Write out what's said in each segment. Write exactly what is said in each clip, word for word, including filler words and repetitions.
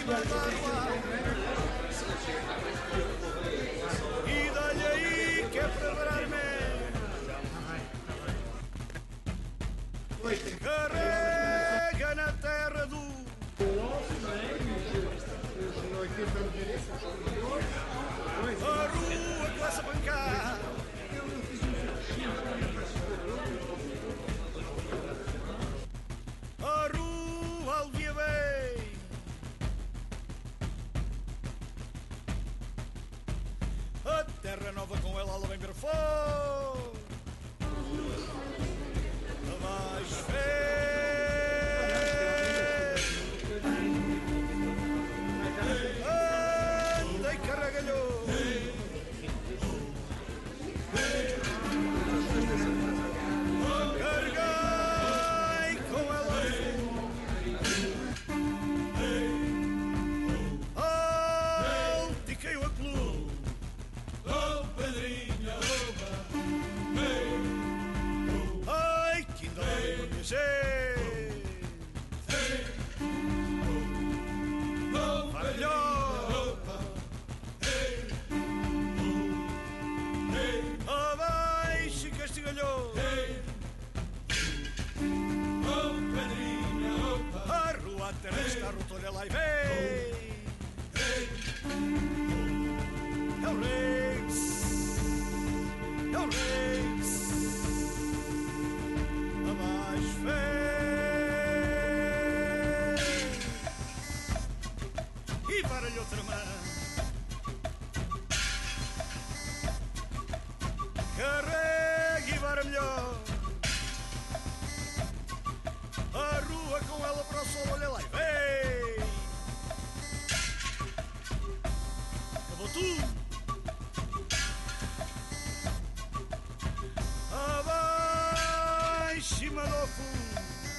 cima da rua. E dá-lhe aí que é para parar-me. Carrega na terra do a rua com essa pancada. A rua alvia bem. A terra nova com ela ela vem ver fogo. Mais fé. Anda e carregalhou. Carregai com ela. Altiquei o clube. Oh, Pedrinha, oba. Ai, que ainda não conhecer. Abaixo e castigalhou. A rua a terra está rotolha lá e vem. É o Rex. É o Rex. Abaixo vem. E para-lhe outra mão. Carregue e vara melhor. A rua com ela para o sol, olha lá e vem. Acabou tudo. Abaixo, cima do fundo.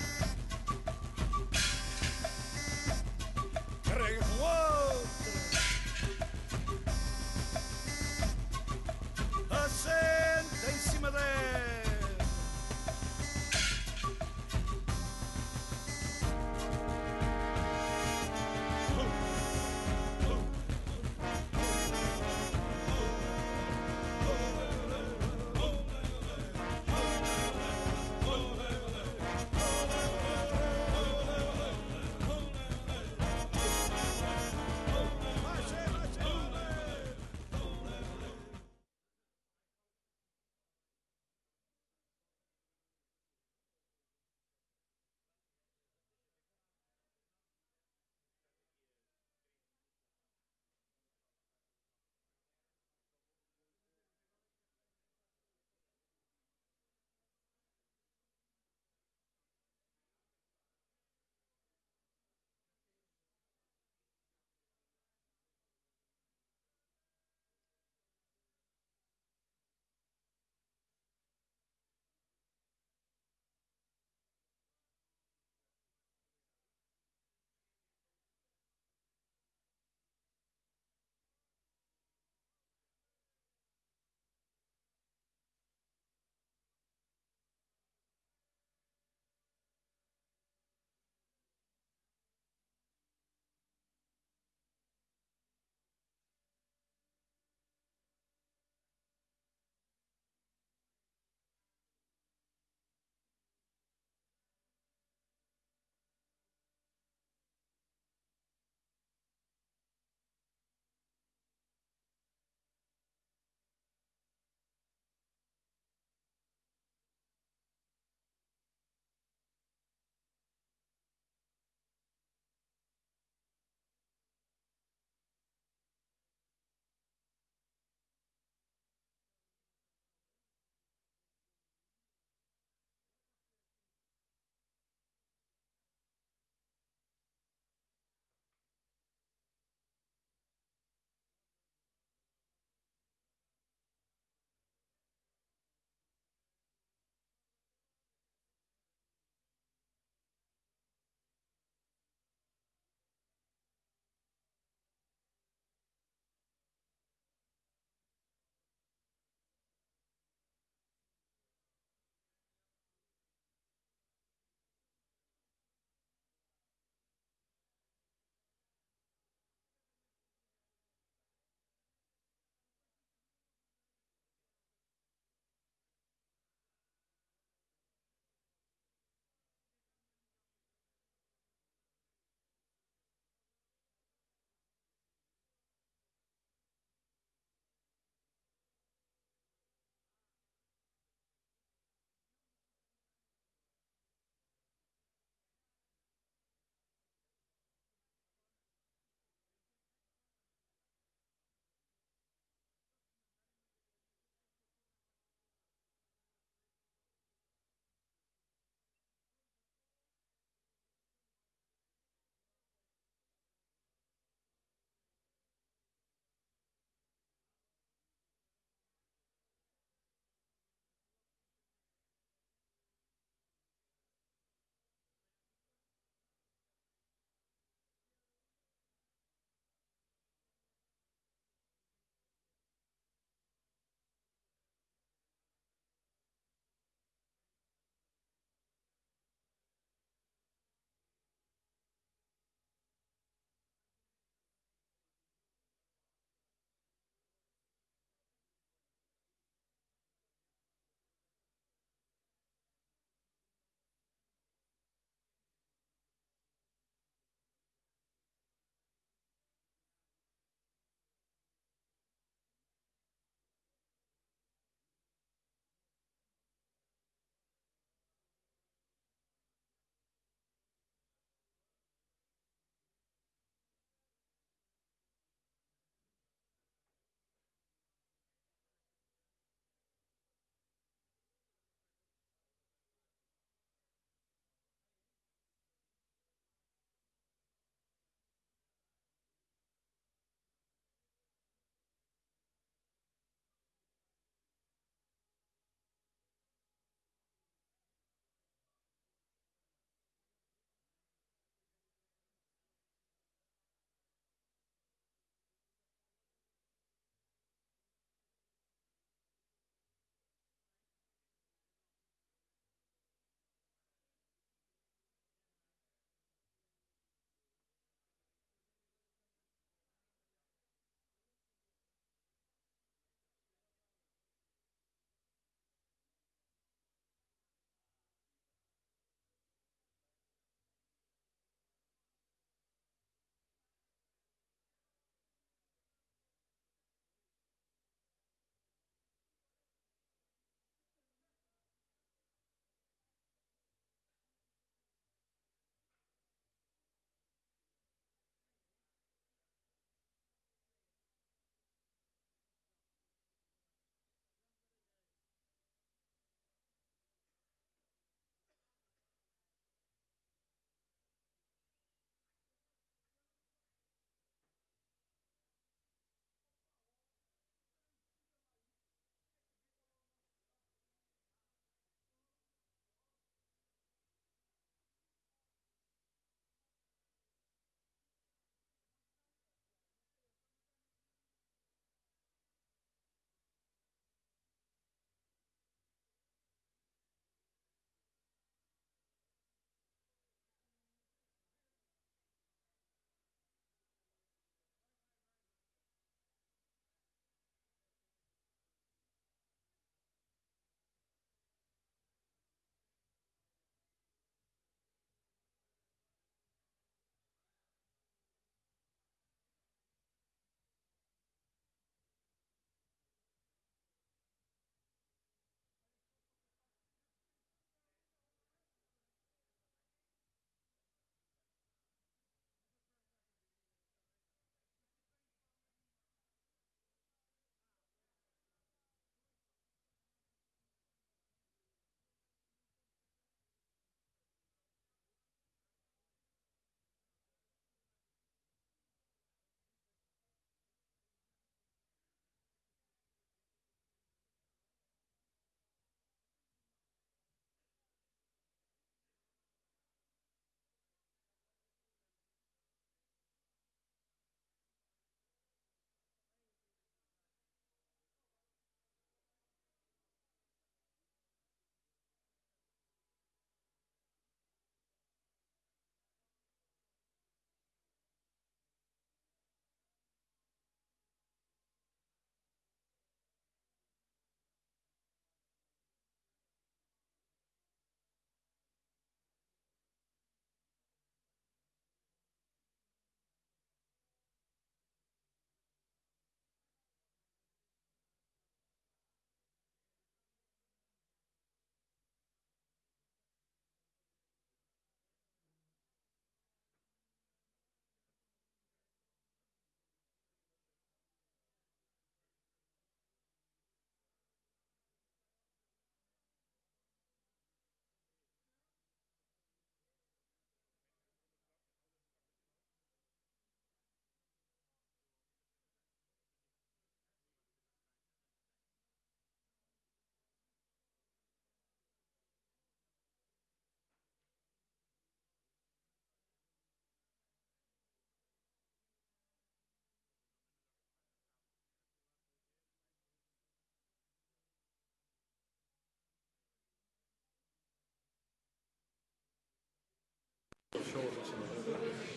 això ho facin a tot.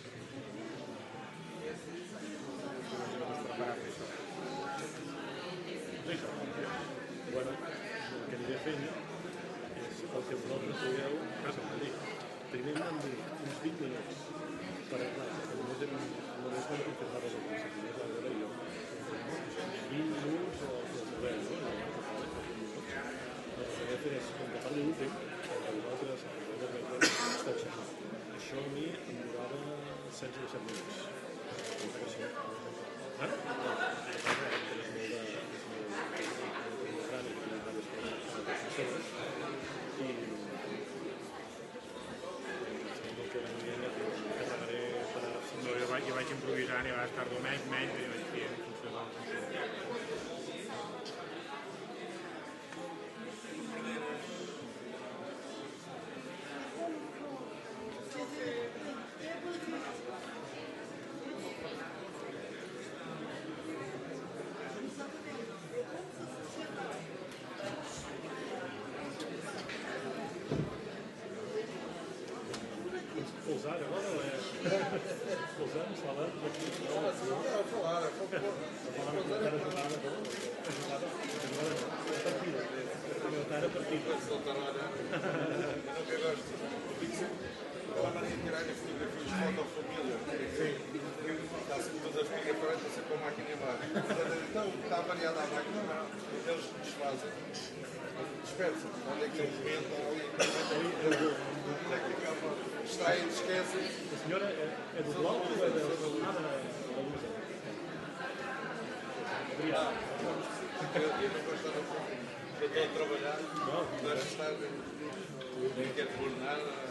Preparar per això. Això. Bueno, el que aniré fent és el que vosaltres veieu, casa, m'han dit. Primer m'han dit uns vint minuts per a clar, que només hem, només vam confirmar des del principi, més a veure jo. vint minuts o el que voleu, no? No, no, el que he fet és, com que parli últim, el que vosaltres, el que vosaltres esteu xerrant. Això a mi em durava setze o set minuts. Pensa que això... Ah? No, és molt de... és molt gran i que tinc diverses coses seves. I... sembla que una mica que carregaré per a... No, jo vaig, jo vaig improvisant i a vegades tardo menys, menys, i vaig fent en funció del... Pousar agora ou é? Pousamos, falando aqui. Não, mas não vai falar, é como Falando que eu quero jogar agora. A jogada, a partida. Eu quero a partida. soltar a olhar. Eu nunca gosto. Ela não ia tirar as fotografias de foto família. Sim. Está sempre todas as fotografias, está sempre com a máquina embaixo. Então, está variada a máquina, não. Eles desfazem. Dispersam. Onde é que eles mentam ali? Onde é que acaba? Extraem, esquecem. A senhora é do bloco ou é da nada da luta? Obrigado. Eu não gosto de estar no fundo. Eu estou a trabalhar. Não. Deixa estar. Nem quero pôr nada.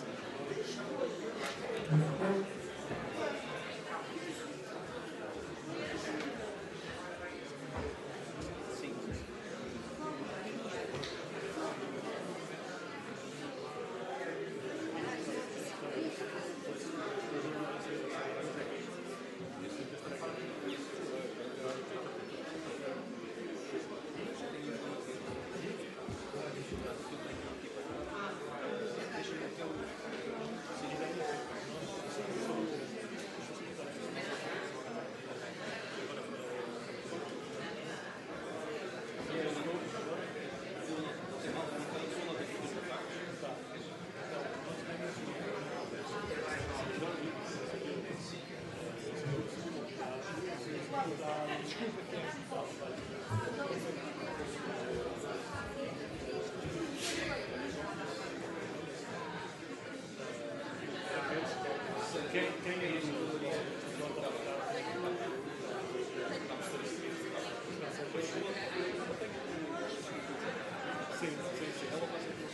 Quem, quem é isso? Sim, sim, sim. Ela vai ser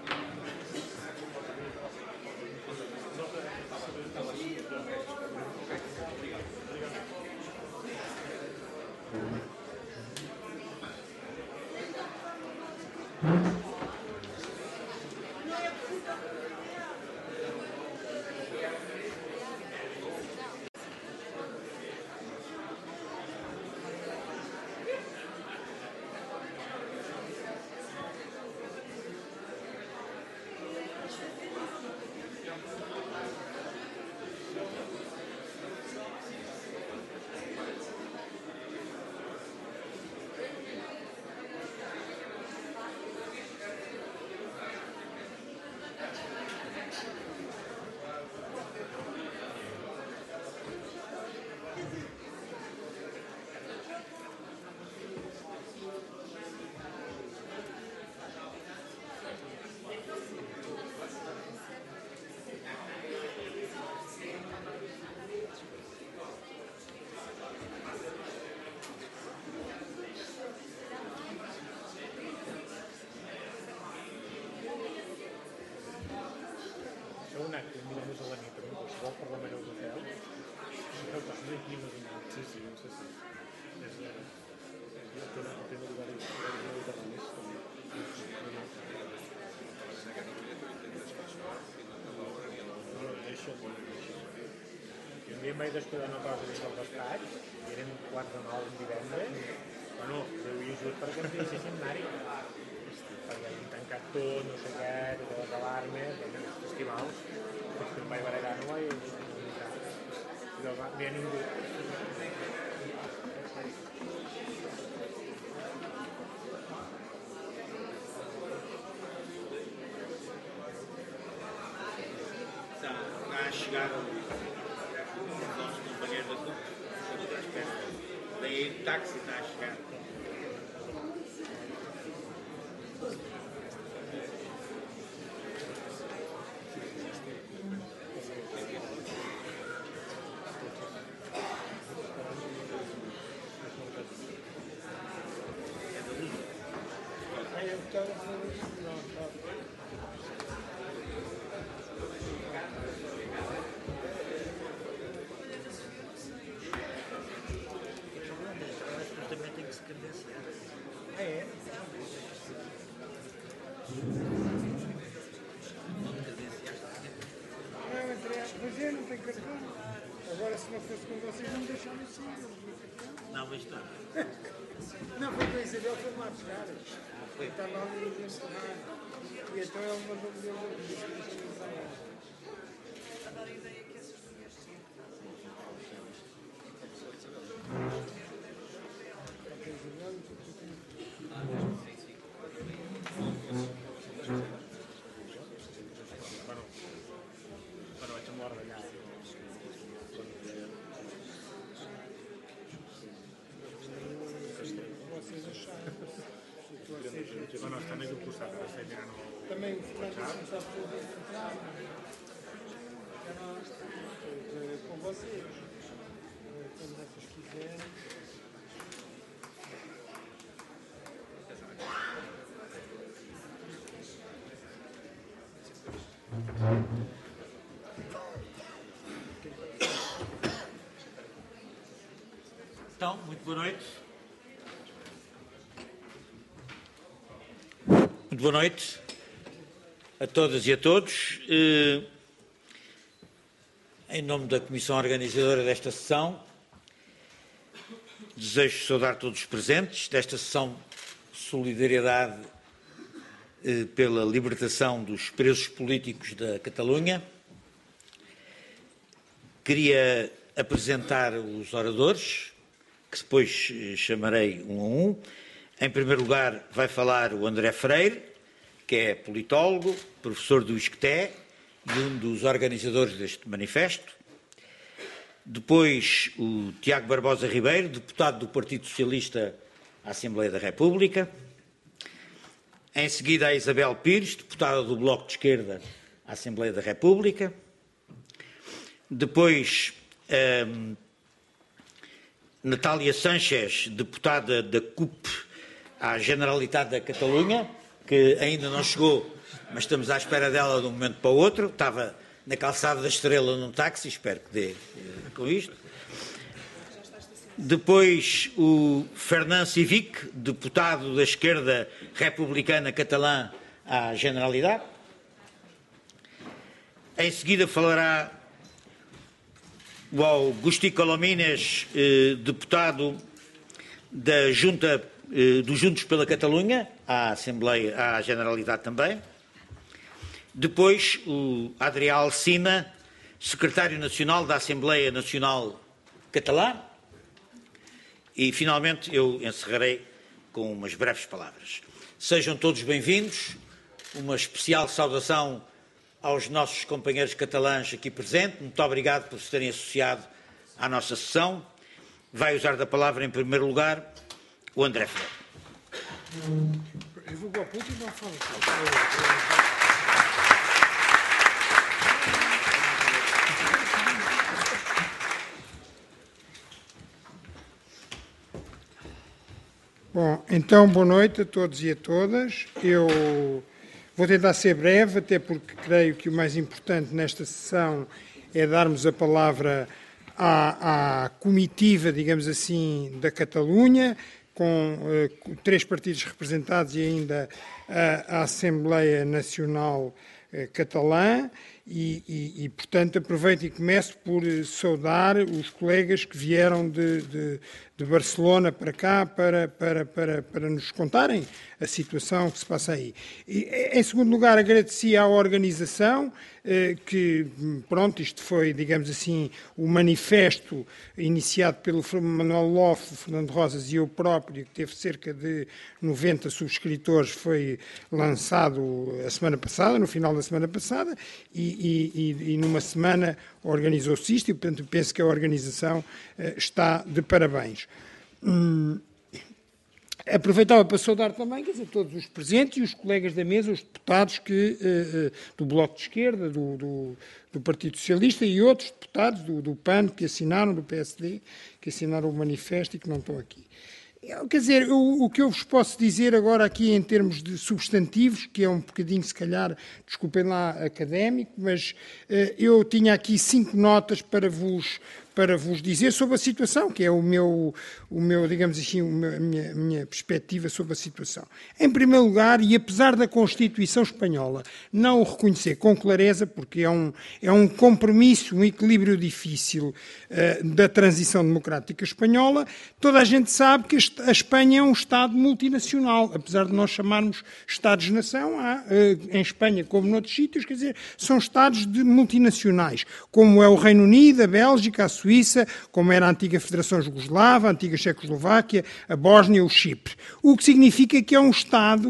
un acte, mira més a la nit, però qualsevol parlament europeu, no cal, no hi ha més un sí, sí, no sé si. És el tema de l'horari mediterranis, també. No, això, i un dia em vaig descuidar una cosa dins del despatx, i eren quarts de nou un divendres, bueno, Déu i ajut perquè em deixessin anar-hi. perquè hem tancat tot, no sé què, totes les alarmes, els festivals, doncs que em vaig barallar no vaig i no hi ha ningú. Está a chegar os nossos companheiros da C U P, estamos à espera. Daí o táxi está a chegar. Pois é, não tem cartão. Agora, se não fosse com vocês, não me deixavam assim. Não, mas está. Não, foi com a Isabel, foi lá buscar. Foi. Estava ali a encerrar. E então ele mandou-me dele e disse que deixa-me entrar. No, no, estan aquí al costat, ara estem mirant el... Também o Fernando disse-me só para poder entrar. Com vocês. Quando vocês quiserem. Então, muito boa noite. Muito boa noite a todas e a todos. Em nome da Comissão Organizadora desta sessão, desejo saudar todos os presentes desta sessão de solidariedade pela libertação dos presos políticos da Catalunha. Queria apresentar os oradores, que depois chamarei um a um. Em primeiro lugar, vai falar o André Freire, que é politólogo, professor do ISCTE e um dos organizadores deste manifesto. Depois, o Tiago Barbosa Ribeiro, deputado do Partido Socialista à Assembleia da República. Em seguida, a Isabel Pires, deputada do Bloco de Esquerda à Assembleia da República. Depois, a Natália Sánchez, deputada da C U P à Generalitat da Catalunha, que ainda não chegou, mas estamos à espera dela de um momento para o outro. Estava na calçada da Estrela num táxi, espero que dê com isto. Depois o Fernand Civic, deputado da esquerda republicana catalã à Generalitat. Em seguida falará o Agustí Colomines, eh, deputado da Junta dos Juntos pela Catalunha, à Assembleia, à Generalitat também. Depois, o Adrià Alsina, secretário nacional da Assembleia Nacional Catalã. E, finalmente, eu encerrarei com umas breves palavras. Sejam todos bem-vindos. Uma especial saudação aos nossos companheiros catalães aqui presentes. Muito obrigado por se terem associado à nossa sessão. Vai usar da palavra, em primeiro lugar, o André Freire. Eu vou para o Putin e não falo. Bom, então, boa noite a todos e a todas. Eu vou tentar ser breve, até porque creio que o mais importante nesta sessão é darmos a palavra à, à comitiva, digamos assim, da Catalunha, com uh, três partidos representados e ainda uh, a Assembleia Nacional uh, Catalã, e, e, e, portanto, aproveito e começo por saudar os colegas que vieram de, de, de Barcelona para cá para, para, para, para nos contarem a situação que se passa aí. E, em segundo lugar, agradeci à organização, que, pronto, isto foi, digamos assim, o manifesto iniciado pelo Manuel Lofe, Fernando Rosas e eu próprio, que teve cerca de noventa subscritores, foi lançado a semana passada, no final da semana passada, e, e, e numa semana organizou-se isto, e, portanto, penso que a organização está de parabéns. Hum, Aproveitava para saudar também, quer dizer, todos os presentes e os colegas da mesa, os deputados que, uh, do Bloco de Esquerda, do, do, do Partido Socialista e outros deputados do, do P A N que assinaram, do P S D, que assinaram o manifesto e que não estão aqui. Quer dizer, o, o que eu vos posso dizer agora aqui em termos de substantivos, que é um bocadinho, se calhar, desculpem lá, académico, mas uh, eu tinha aqui cinco notas para vos... para vos dizer sobre a situação, que é o meu, o meu digamos assim, o meu, a, minha, a minha perspectiva sobre a situação. Em primeiro lugar, e apesar da Constituição Espanhola não o reconhecer com clareza, porque é um, é um compromisso, um equilíbrio difícil uh, da transição democrática espanhola, toda a gente sabe que a Espanha é um Estado multinacional, apesar de nós chamarmos Estados-nação, há, uh, em Espanha como noutros sítios, quer dizer, são Estados de multinacionais, como é o Reino Unido, a Bélgica, a Suíça, como era a antiga Federação Jugoslava, a antiga Checoslováquia, a Bósnia, o Chipre. O que significa que é um Estado uh,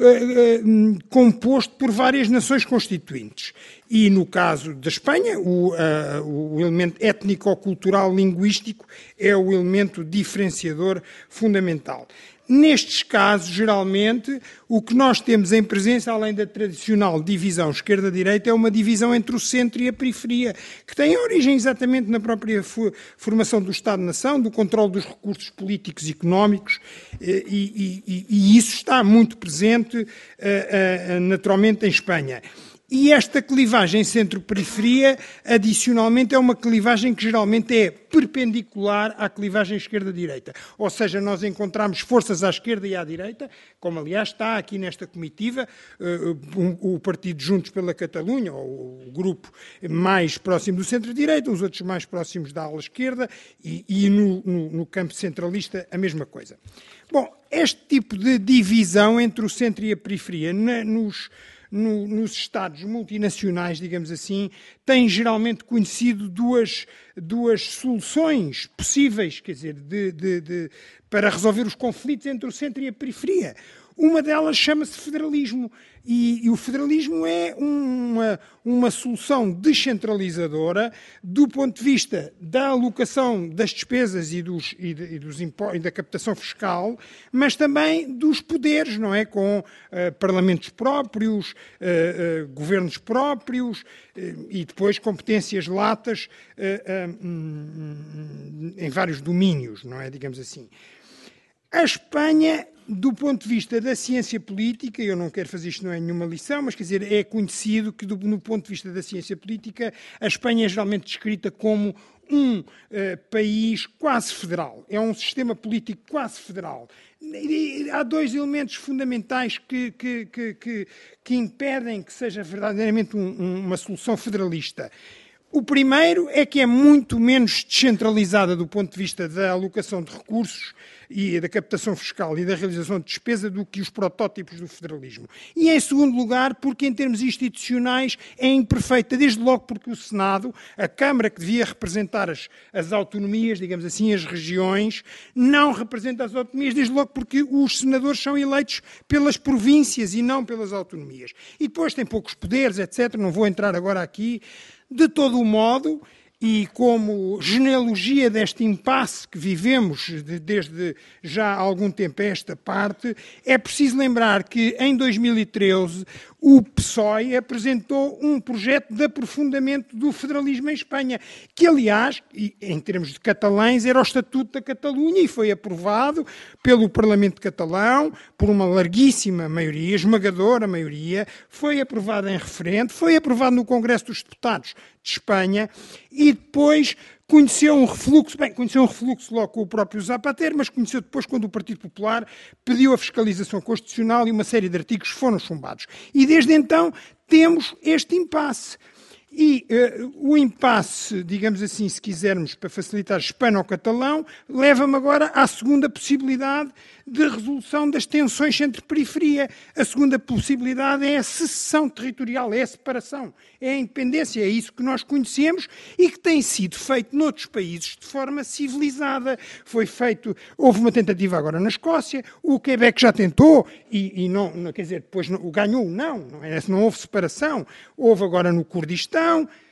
uh, composto por várias nações constituintes. E, no caso da Espanha, o, uh, o elemento étnico-cultural linguístico é o elemento diferenciador fundamental. Nestes casos, geralmente, o que nós temos em presença, além da tradicional divisão esquerda-direita, é uma divisão entre o centro e a periferia, que tem origem exatamente na própria formação do Estado-nação, do controle dos recursos políticos e económicos, e, e, e isso está muito presente, naturalmente, em Espanha. E esta clivagem centro-periferia, adicionalmente, é uma clivagem que geralmente é perpendicular à clivagem esquerda-direita. Ou seja, nós encontramos forças à esquerda e à direita, como aliás está aqui nesta comitiva, uh, o Partido Juntos pela Catalunha, ou o grupo mais próximo do centro-direita, os outros mais próximos da ala esquerda, e, e no, no, no campo centralista a mesma coisa. Bom, este tipo de divisão entre o centro e a periferia na, nos... No, nos Estados multinacionais, digamos assim, tem geralmente conhecido duas, duas soluções possíveis, quer dizer, de, de, de, para resolver os conflitos entre o centro e a periferia. Uma delas chama-se federalismo, e, e o federalismo é uma, uma solução descentralizadora do ponto de vista da alocação das despesas e, dos, e, de, e, dos impo- e da captação fiscal, mas também dos poderes, não é? Com uh, parlamentos próprios, uh, uh, governos próprios uh, e depois competências latas uh, uh, um, em vários domínios, não é? Digamos assim. A Espanha, do ponto de vista da ciência política, eu não quero fazer isto, não é nenhuma lição, mas quer dizer, é conhecido que, do, no ponto de vista da ciência política, a Espanha é geralmente descrita como um uh, país quase federal. É um sistema político quase federal. E há dois elementos fundamentais que, que, que, que, que impedem que seja verdadeiramente um, um, uma solução federalista. O primeiro é que é muito menos descentralizada do ponto de vista da alocação de recursos e da captação fiscal e da realização de despesa do que os protótipos do federalismo. E, em segundo lugar, porque em termos institucionais é imperfeita, desde logo porque o Senado, a Câmara que devia representar as, as autonomias, digamos assim, as regiões, não representa as autonomias, desde logo porque os senadores são eleitos pelas províncias e não pelas autonomias. E depois tem poucos poderes, etcétera. Não vou entrar agora aqui. De todo o modo, e como genealogia deste impasse que vivemos desde já há algum tempo a esta parte, é preciso lembrar que em dois mil e treze o P S O E apresentou um projeto de aprofundamento do federalismo em Espanha, que aliás, em termos de catalães, era o Estatuto da Catalunha e foi aprovado pelo Parlamento catalão por uma larguíssima maioria, esmagadora maioria, foi aprovado em referendo, foi aprovado no Congresso dos Deputados de Espanha e depois conheceu um refluxo, bem, conheceu um refluxo logo com o próprio Zapatero, mas conheceu depois quando o Partido Popular pediu a fiscalização constitucional e uma série de artigos foram chumbados. E desde então temos este impasse. E uh, o impasse, digamos assim, se quisermos, para facilitar hispano-catalão, leva-me agora à segunda possibilidade de resolução das tensões entre periferia. A segunda possibilidade é a secessão territorial, é a separação, é a independência, é isso que nós conhecemos e que tem sido feito noutros países de forma civilizada. Foi feito, houve uma tentativa agora na Escócia, o Quebec já tentou e, e não, não, quer dizer, depois não, ganhou, não, não, é, não houve separação. Houve agora no Kurdistão.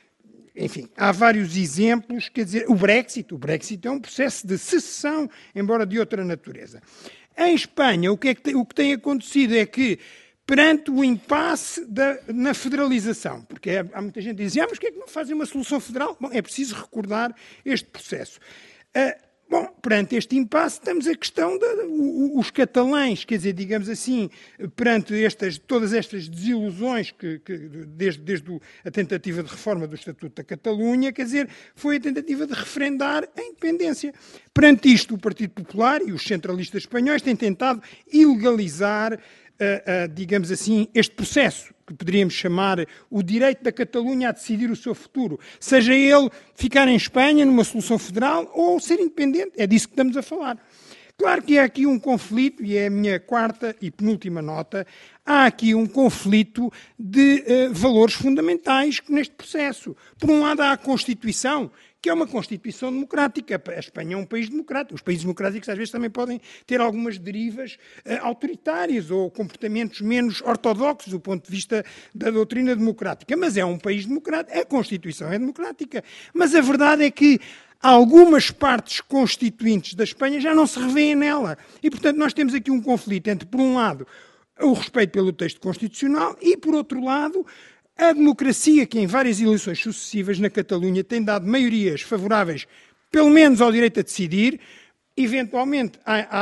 Enfim, há vários exemplos, quer dizer, o Brexit, o Brexit é um processo de secessão, embora de outra natureza. Em Espanha, o que, é que, tem, o que tem acontecido é que, perante o impasse da, na federalização, porque é, há muita gente que diz, ah, mas porquê é que não fazem uma solução federal? Bom, é preciso recordar este processo. Uh, Bom, perante este impasse, temos a questão dos catalães, quer dizer, digamos assim, perante estas, todas estas desilusões, que, que desde, desde a tentativa de reforma do Estatuto da Catalunha, quer dizer, foi a tentativa de referendar a independência. Perante isto, o Partido Popular e os centralistas espanhóis têm tentado ilegalizar, uh, uh, digamos assim, este processo, que poderíamos chamar o direito da Catalunha a decidir o seu futuro, seja ele ficar em Espanha numa solução federal ou ser independente. É disso que estamos a falar. Claro que há aqui um conflito, e é a minha quarta e penúltima nota, há aqui um conflito de uh, valores fundamentais neste processo. Por um lado, há a Constituição, que é uma Constituição democrática. A Espanha é um país democrático. Os países democráticos às vezes também podem ter algumas derivas uh, autoritárias ou comportamentos menos ortodoxos do ponto de vista da doutrina democrática. Mas é um país democrático. A Constituição é democrática. Mas a verdade é que algumas partes constituintes da Espanha já não se revêem nela. E, portanto, nós temos aqui um conflito entre, por um lado, o respeito pelo texto constitucional e, por outro lado, a democracia que em várias eleições sucessivas na Catalunha tem dado maiorias favoráveis, pelo menos ao direito a decidir, eventualmente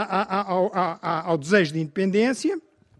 ao, ao, ao desejo de independência,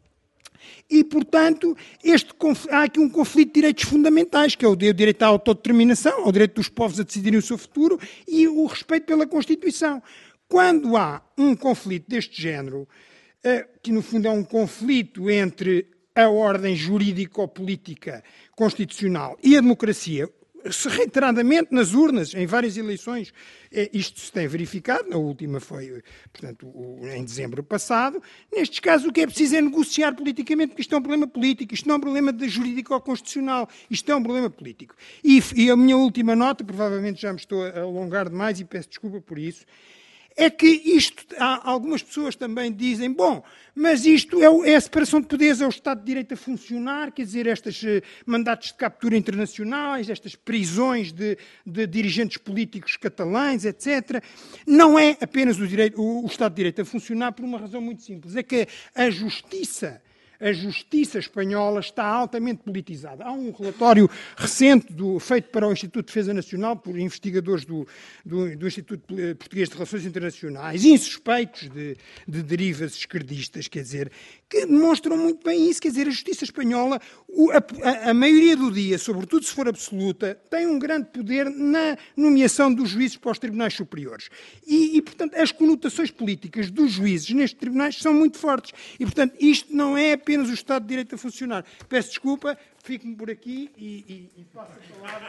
e, portanto, este, há aqui um conflito de direitos fundamentais, que é o direito à autodeterminação, ao direito dos povos a decidirem o seu futuro e o respeito pela Constituição. Quando há um conflito deste género, que no fundo é um conflito entre a ordem jurídico-política constitucional e a democracia, reiteradamente nas urnas, em várias eleições, isto se tem verificado, a última foi, portanto, em dezembro passado. Nestes casos, o que é preciso é negociar politicamente, porque isto é um problema político, isto não é um problema de jurídico-constitucional, isto é um problema político. E, e a minha última nota, provavelmente já me estou a alongar demais e peço desculpa por isso, é que isto, há, algumas pessoas também dizem, bom, mas isto é, o, é a separação de poderes, é o Estado de Direito a funcionar, quer dizer, estes uh, mandatos de captura internacionais, estas prisões de, de dirigentes políticos catalães, etcétera. Não é apenas o, direito, o, o Estado de Direito a funcionar por uma razão muito simples, é que a justiça A justiça espanhola está altamente politizada. Há um relatório recente do, feito para o Instituto de Defesa Nacional por investigadores do, do, do Instituto Português de Relações Internacionais, insuspeitos de, de derivas esquerdistas, quer dizer, que demonstram muito bem isso. Quer dizer, a justiça espanhola, a, a, a maioria do dia, sobretudo se for absoluta, tem um grande poder na nomeação dos juízes para os tribunais superiores. E, e, portanto, as conotações políticas dos juízes nestes tribunais são muito fortes. E, portanto, isto não é apenas o Estado de Direito a funcionar. Peço desculpa, fico-me por aqui e, e, e passo a palavra.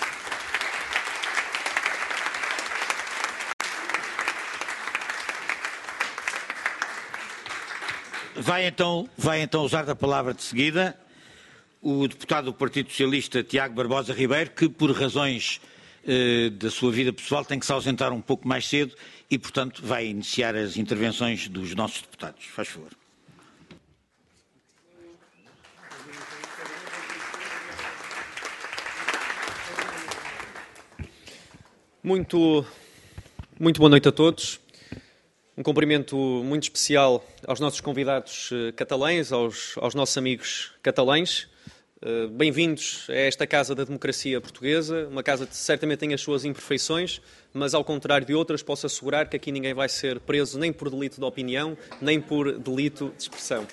Vai então, vai então usar a palavra de seguida o deputado do Partido Socialista, Tiago Barbosa Ribeiro, que por razões eh, da sua vida pessoal tem que se ausentar um pouco mais cedo e, portanto, vai iniciar as intervenções dos nossos deputados. Faz favor. Muito, muito boa noite a todos. Um cumprimento muito especial aos nossos convidados catalães, aos, aos nossos amigos catalães. Bem-vindos a esta Casa da Democracia Portuguesa, uma casa que certamente tem as suas imperfeições, mas ao contrário de outras, posso assegurar que aqui ninguém vai ser preso nem por delito de opinião, nem por delito de expressão.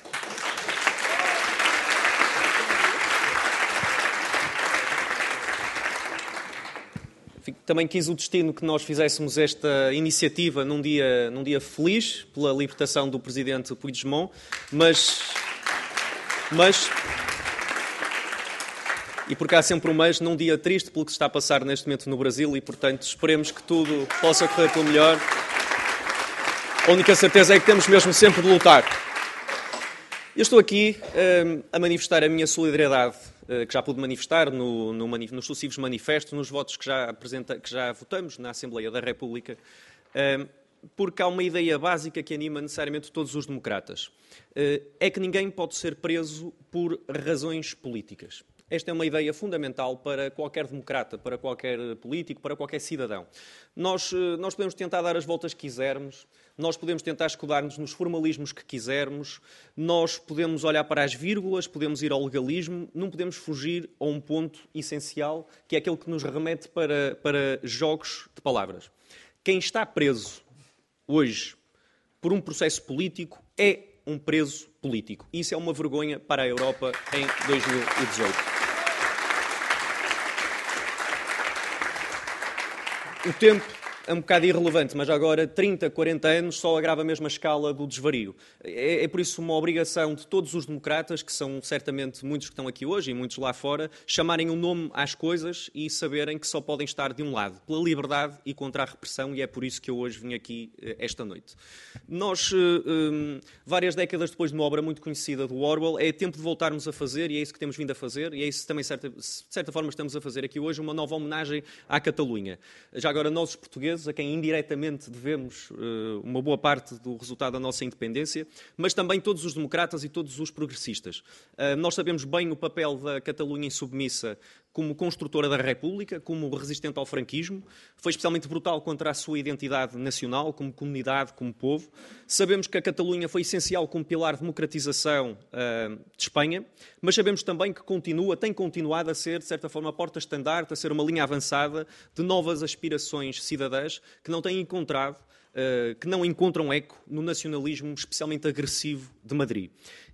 Também quis o destino que nós fizéssemos esta iniciativa num dia, num dia feliz pela libertação do presidente Puigdemont, mas, mas e porque há sempre um mas num dia triste pelo que se está a passar neste momento no Brasil e, portanto, esperemos que tudo possa correr pelo melhor. A única certeza é que temos mesmo sempre de lutar. Eu estou aqui uh, a manifestar a minha solidariedade, uh, que já pude manifestar no, no manif nos sucessivos manifestos, nos votos que já, apresenta que já votamos na Assembleia da República, uh, porque há uma ideia básica que anima necessariamente todos os democratas. Uh, é que ninguém pode ser preso por razões políticas. Esta é uma ideia fundamental para qualquer democrata, para qualquer político, para qualquer cidadão. Nós, nós podemos tentar dar as voltas que quisermos, nós podemos tentar escudar-nos nos formalismos que quisermos, nós podemos olhar para as vírgulas, podemos ir ao legalismo, não podemos fugir a um ponto essencial, que é aquele que nos remete para, para jogos de palavras. Quem está preso hoje por um processo político é um preso político. Isso é uma vergonha para a Europa em dois mil e dezoito. O tempo é um bocado irrelevante, mas agora trinta, quarenta anos só agrava a mesma escala do desvario. É, é por isso uma obrigação de todos os democratas, que são certamente muitos que estão aqui hoje e muitos lá fora, chamarem um nome às coisas e saberem que só podem estar de um lado, pela liberdade e contra a repressão, e é por isso que eu hoje vim aqui esta noite. Nós, um, várias décadas depois de uma obra muito conhecida do Orwell, é tempo de voltarmos a fazer, e é isso que temos vindo a fazer, e é isso que também, certa, de certa forma, estamos a fazer aqui hoje, uma nova homenagem à Catalunha. Já agora, nós, os portugueses, a quem indiretamente devemos uh, uma boa parte do resultado da nossa independência, mas também todos os democratas e todos os progressistas. Uh, nós sabemos bem o papel da Catalunha insubmissa como construtora da República, como resistente ao franquismo. Foi especialmente brutal contra a sua identidade nacional, como comunidade, como povo. Sabemos que a Catalunha foi essencial como pilar de democratização uh, de Espanha, mas sabemos também que continua, tem continuado a ser, de certa forma, a porta-estandarte, a ser uma linha avançada de novas aspirações cidadãs que não têm encontrado, uh, que não encontram eco no nacionalismo especialmente agressivo de Madrid.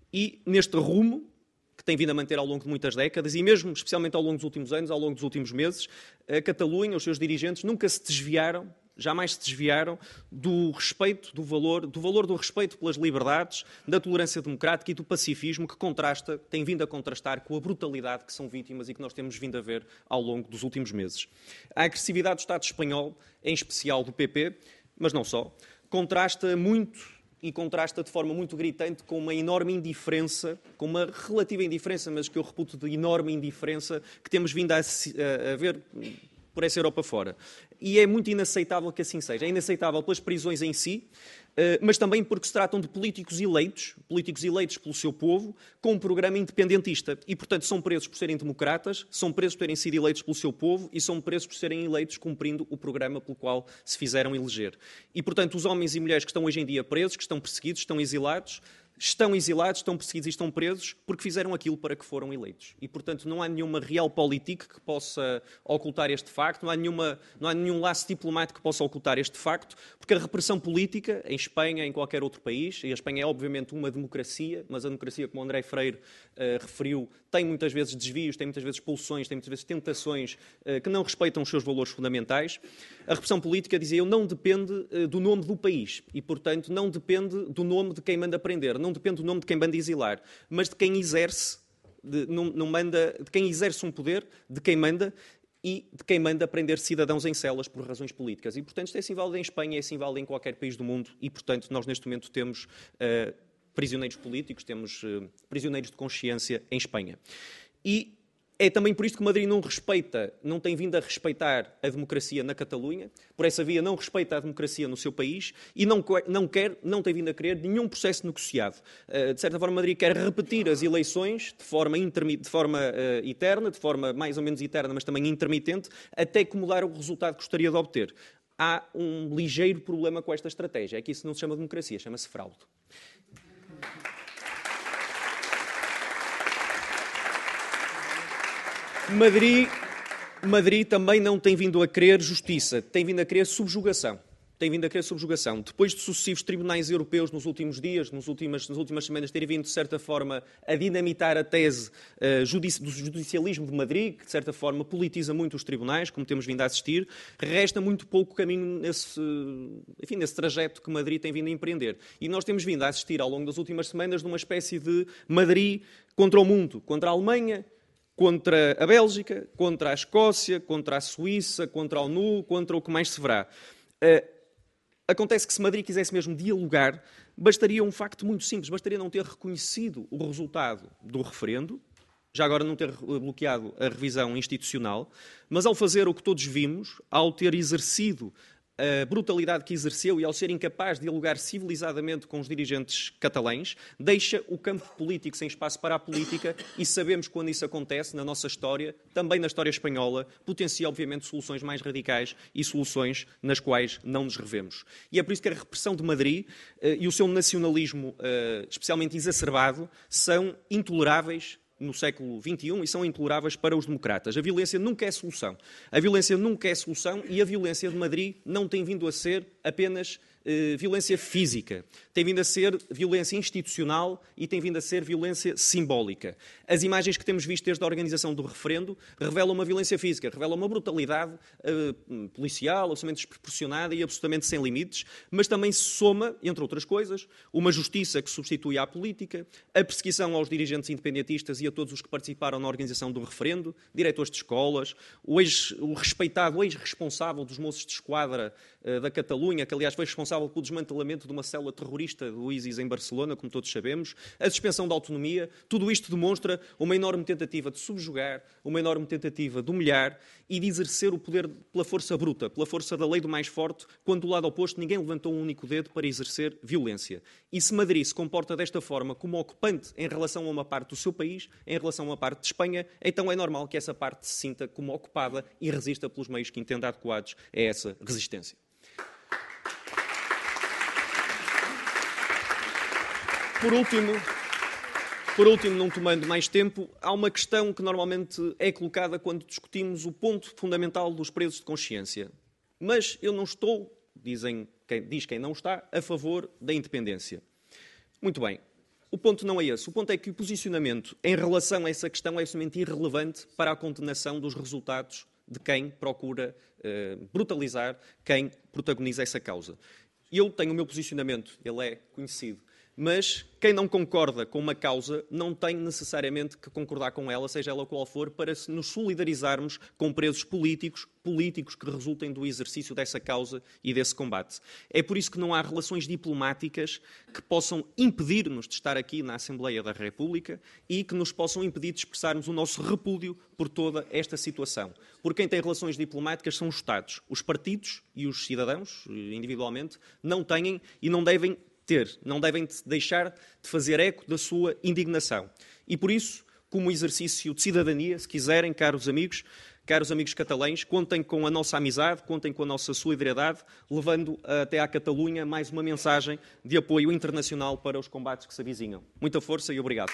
E neste rumo, que tem vindo a manter ao longo de muitas décadas, e mesmo especialmente ao longo dos últimos anos, ao longo dos últimos meses, a Catalunha, os seus dirigentes, nunca se desviaram, jamais se desviaram do respeito, do valor, do valor do respeito pelas liberdades, da tolerância democrática e do pacifismo que contrasta, tem vindo a contrastar com a brutalidade que são vítimas e que nós temos vindo a ver ao longo dos últimos meses. A agressividade do Estado espanhol, em especial do P P, mas não só, contrasta muito e contrasta de forma muito gritante com uma enorme indiferença, com uma relativa indiferença, mas que eu reputo de enorme indiferença, que temos vindo a, a, a ver por essa Europa fora. E é muito inaceitável que assim seja. É inaceitável pelas prisões em si, mas também porque se tratam de políticos eleitos, políticos eleitos pelo seu povo, com um programa independentista. E, portanto, são presos por serem democratas, são presos por terem sido eleitos pelo seu povo e são presos por serem eleitos cumprindo o programa pelo qual se fizeram eleger. E, portanto, os homens e mulheres que estão hoje em dia presos, que estão perseguidos, estão exilados, estão exilados, estão perseguidos e estão presos porque fizeram aquilo para que foram eleitos. E, portanto, não há nenhuma realpolitik que possa ocultar este facto, não há, nenhuma, não há nenhum laço diplomático que possa ocultar este facto, porque a repressão política, em Espanha, em qualquer outro país, e a Espanha é obviamente uma democracia, mas a democracia, como o André Freire uh, referiu, tem muitas vezes desvios, tem muitas vezes expulsões, tem muitas vezes tentações uh, que não respeitam os seus valores fundamentais. A repressão política, dizia eu, não depende uh, do nome do país e, portanto, não depende do nome de quem manda prender, não depende do nome de quem manda exilar, mas de quem exerce, de, não, não manda, de quem exerce um poder, de quem manda e de quem manda prender cidadãos em celas por razões políticas. E, portanto, isto é assim válido em Espanha, é assim válido em qualquer país do mundo e, portanto, nós neste momento temos uh, prisioneiros políticos, temos uh, prisioneiros de consciência em Espanha. E é também por isto que Madrid não respeita, não tem vindo a respeitar a democracia na Catalunha, por essa via não respeita a democracia no seu país e não, não quer, não tem vindo a querer nenhum processo negociado. Uh, de certa forma, Madrid quer repetir as eleições de forma, intermi de forma uh, eterna, de forma mais ou menos eterna, mas também intermitente, até que mudar o resultado que gostaria de obter. Há um ligeiro problema com esta estratégia, é que isso não se chama democracia, chama-se fraude. Madrid, Madrid também não tem vindo a querer justiça, tem vindo a querer subjugação. Tem vindo a querer subjugação. Depois de sucessivos tribunais europeus nos últimos dias, nos últimas, nas últimas semanas, terem vindo, de certa forma, a dinamitar a tese uh, judici do judicialismo de Madrid, que, de certa forma, politiza muito os tribunais, como temos vindo a assistir, resta muito pouco caminho nesse, enfim, nesse trajeto que Madrid tem vindo a empreender. E nós temos vindo a assistir, ao longo das últimas semanas, de uma espécie de Madrid contra o mundo, contra a Alemanha, contra a Bélgica, contra a Escócia, contra a Suíça, contra a ONU, contra o que mais se verá. Uh, acontece que se Madrid quisesse mesmo dialogar, bastaria um facto muito simples, bastaria não ter reconhecido o resultado do referendo, já agora não ter bloqueado a revisão institucional, mas ao fazer o que todos vimos, ao ter exercido a brutalidade que exerceu e ao ser incapaz de dialogar civilizadamente com os dirigentes catalães, deixa o campo político sem espaço para a política e sabemos que quando isso acontece na nossa história, também na história espanhola, potencia obviamente soluções mais radicais e soluções nas quais não nos revemos. E é por isso que a repressão de Madrid eh, e o seu nacionalismo eh, especialmente exacerbado são intoleráveis no século vinte e um e são intoleráveis para os democratas. A violência nunca é solução. A violência nunca é solução e a violência de Madrid não tem vindo a ser apenas eh, violência física. Tem vindo a ser violência institucional e tem vindo a ser violência simbólica. As imagens que temos visto desde a organização do referendo revelam uma violência física, revelam uma brutalidade eh, policial, absolutamente desproporcionada e absolutamente sem limites, mas também se soma, entre outras coisas, uma justiça que substitui à política, a perseguição aos dirigentes independentistas e a todos os que participaram na organização do referendo, diretores de escolas, o, ex, o respeitado ex-responsável dos moços de esquadra uh, da Catalunha, que aliás foi responsável pelo desmantelamento de uma célula terrorista do ISIS em Barcelona, como todos sabemos, a suspensão da autonomia, tudo isto demonstra uma enorme tentativa de subjugar, uma enorme tentativa de humilhar e de exercer o poder pela força bruta, pela força da lei do mais forte, quando do lado oposto ninguém levantou um único dedo para exercer violência. E se Madrid se comporta desta forma como ocupante em relação a uma parte do seu país, em relação a uma parte de Espanha, então é normal que essa parte se sinta como ocupada e resista pelos meios que entenda adequados a essa resistência. Por último, por último, não tomando mais tempo, há uma questão que normalmente é colocada quando discutimos o ponto fundamental dos presos de consciência. Mas eu não estou, dizem quem, diz quem não está, a favor da independência. Muito bem. O ponto não é esse. O ponto é que o posicionamento em relação a essa questão é absolutamente irrelevante para a condenação dos resultados de quem procura eh, brutalizar quem protagoniza essa causa. Eu tenho o meu posicionamento, ele é conhecido, mas quem não concorda com uma causa não tem necessariamente que concordar com ela, seja ela qual for, para nos solidarizarmos com presos políticos, políticos que resultem do exercício dessa causa e desse combate. É por isso que não há relações diplomáticas que possam impedir-nos de estar aqui na Assembleia da República e que nos possam impedir de expressarmos o nosso repúdio por toda esta situação. Porque quem tem relações diplomáticas são os Estados. Os partidos e os cidadãos, individualmente, não têm e não devem ter, não devem deixar de fazer eco da sua indignação. E por isso, como exercício de cidadania, se quiserem, caros amigos, caros amigos catalães, contem com a nossa amizade, contem com a nossa solidariedade, levando até à Catalunha mais uma mensagem de apoio internacional para os combates que se avizinham. Muita força e obrigado.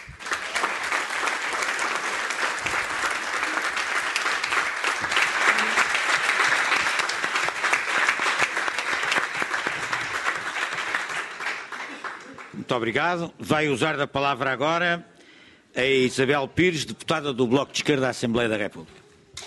Muito obrigado. Vai usar da palavra agora a Isabel Pires, deputada do Bloco de Esquerda da Assembleia da República.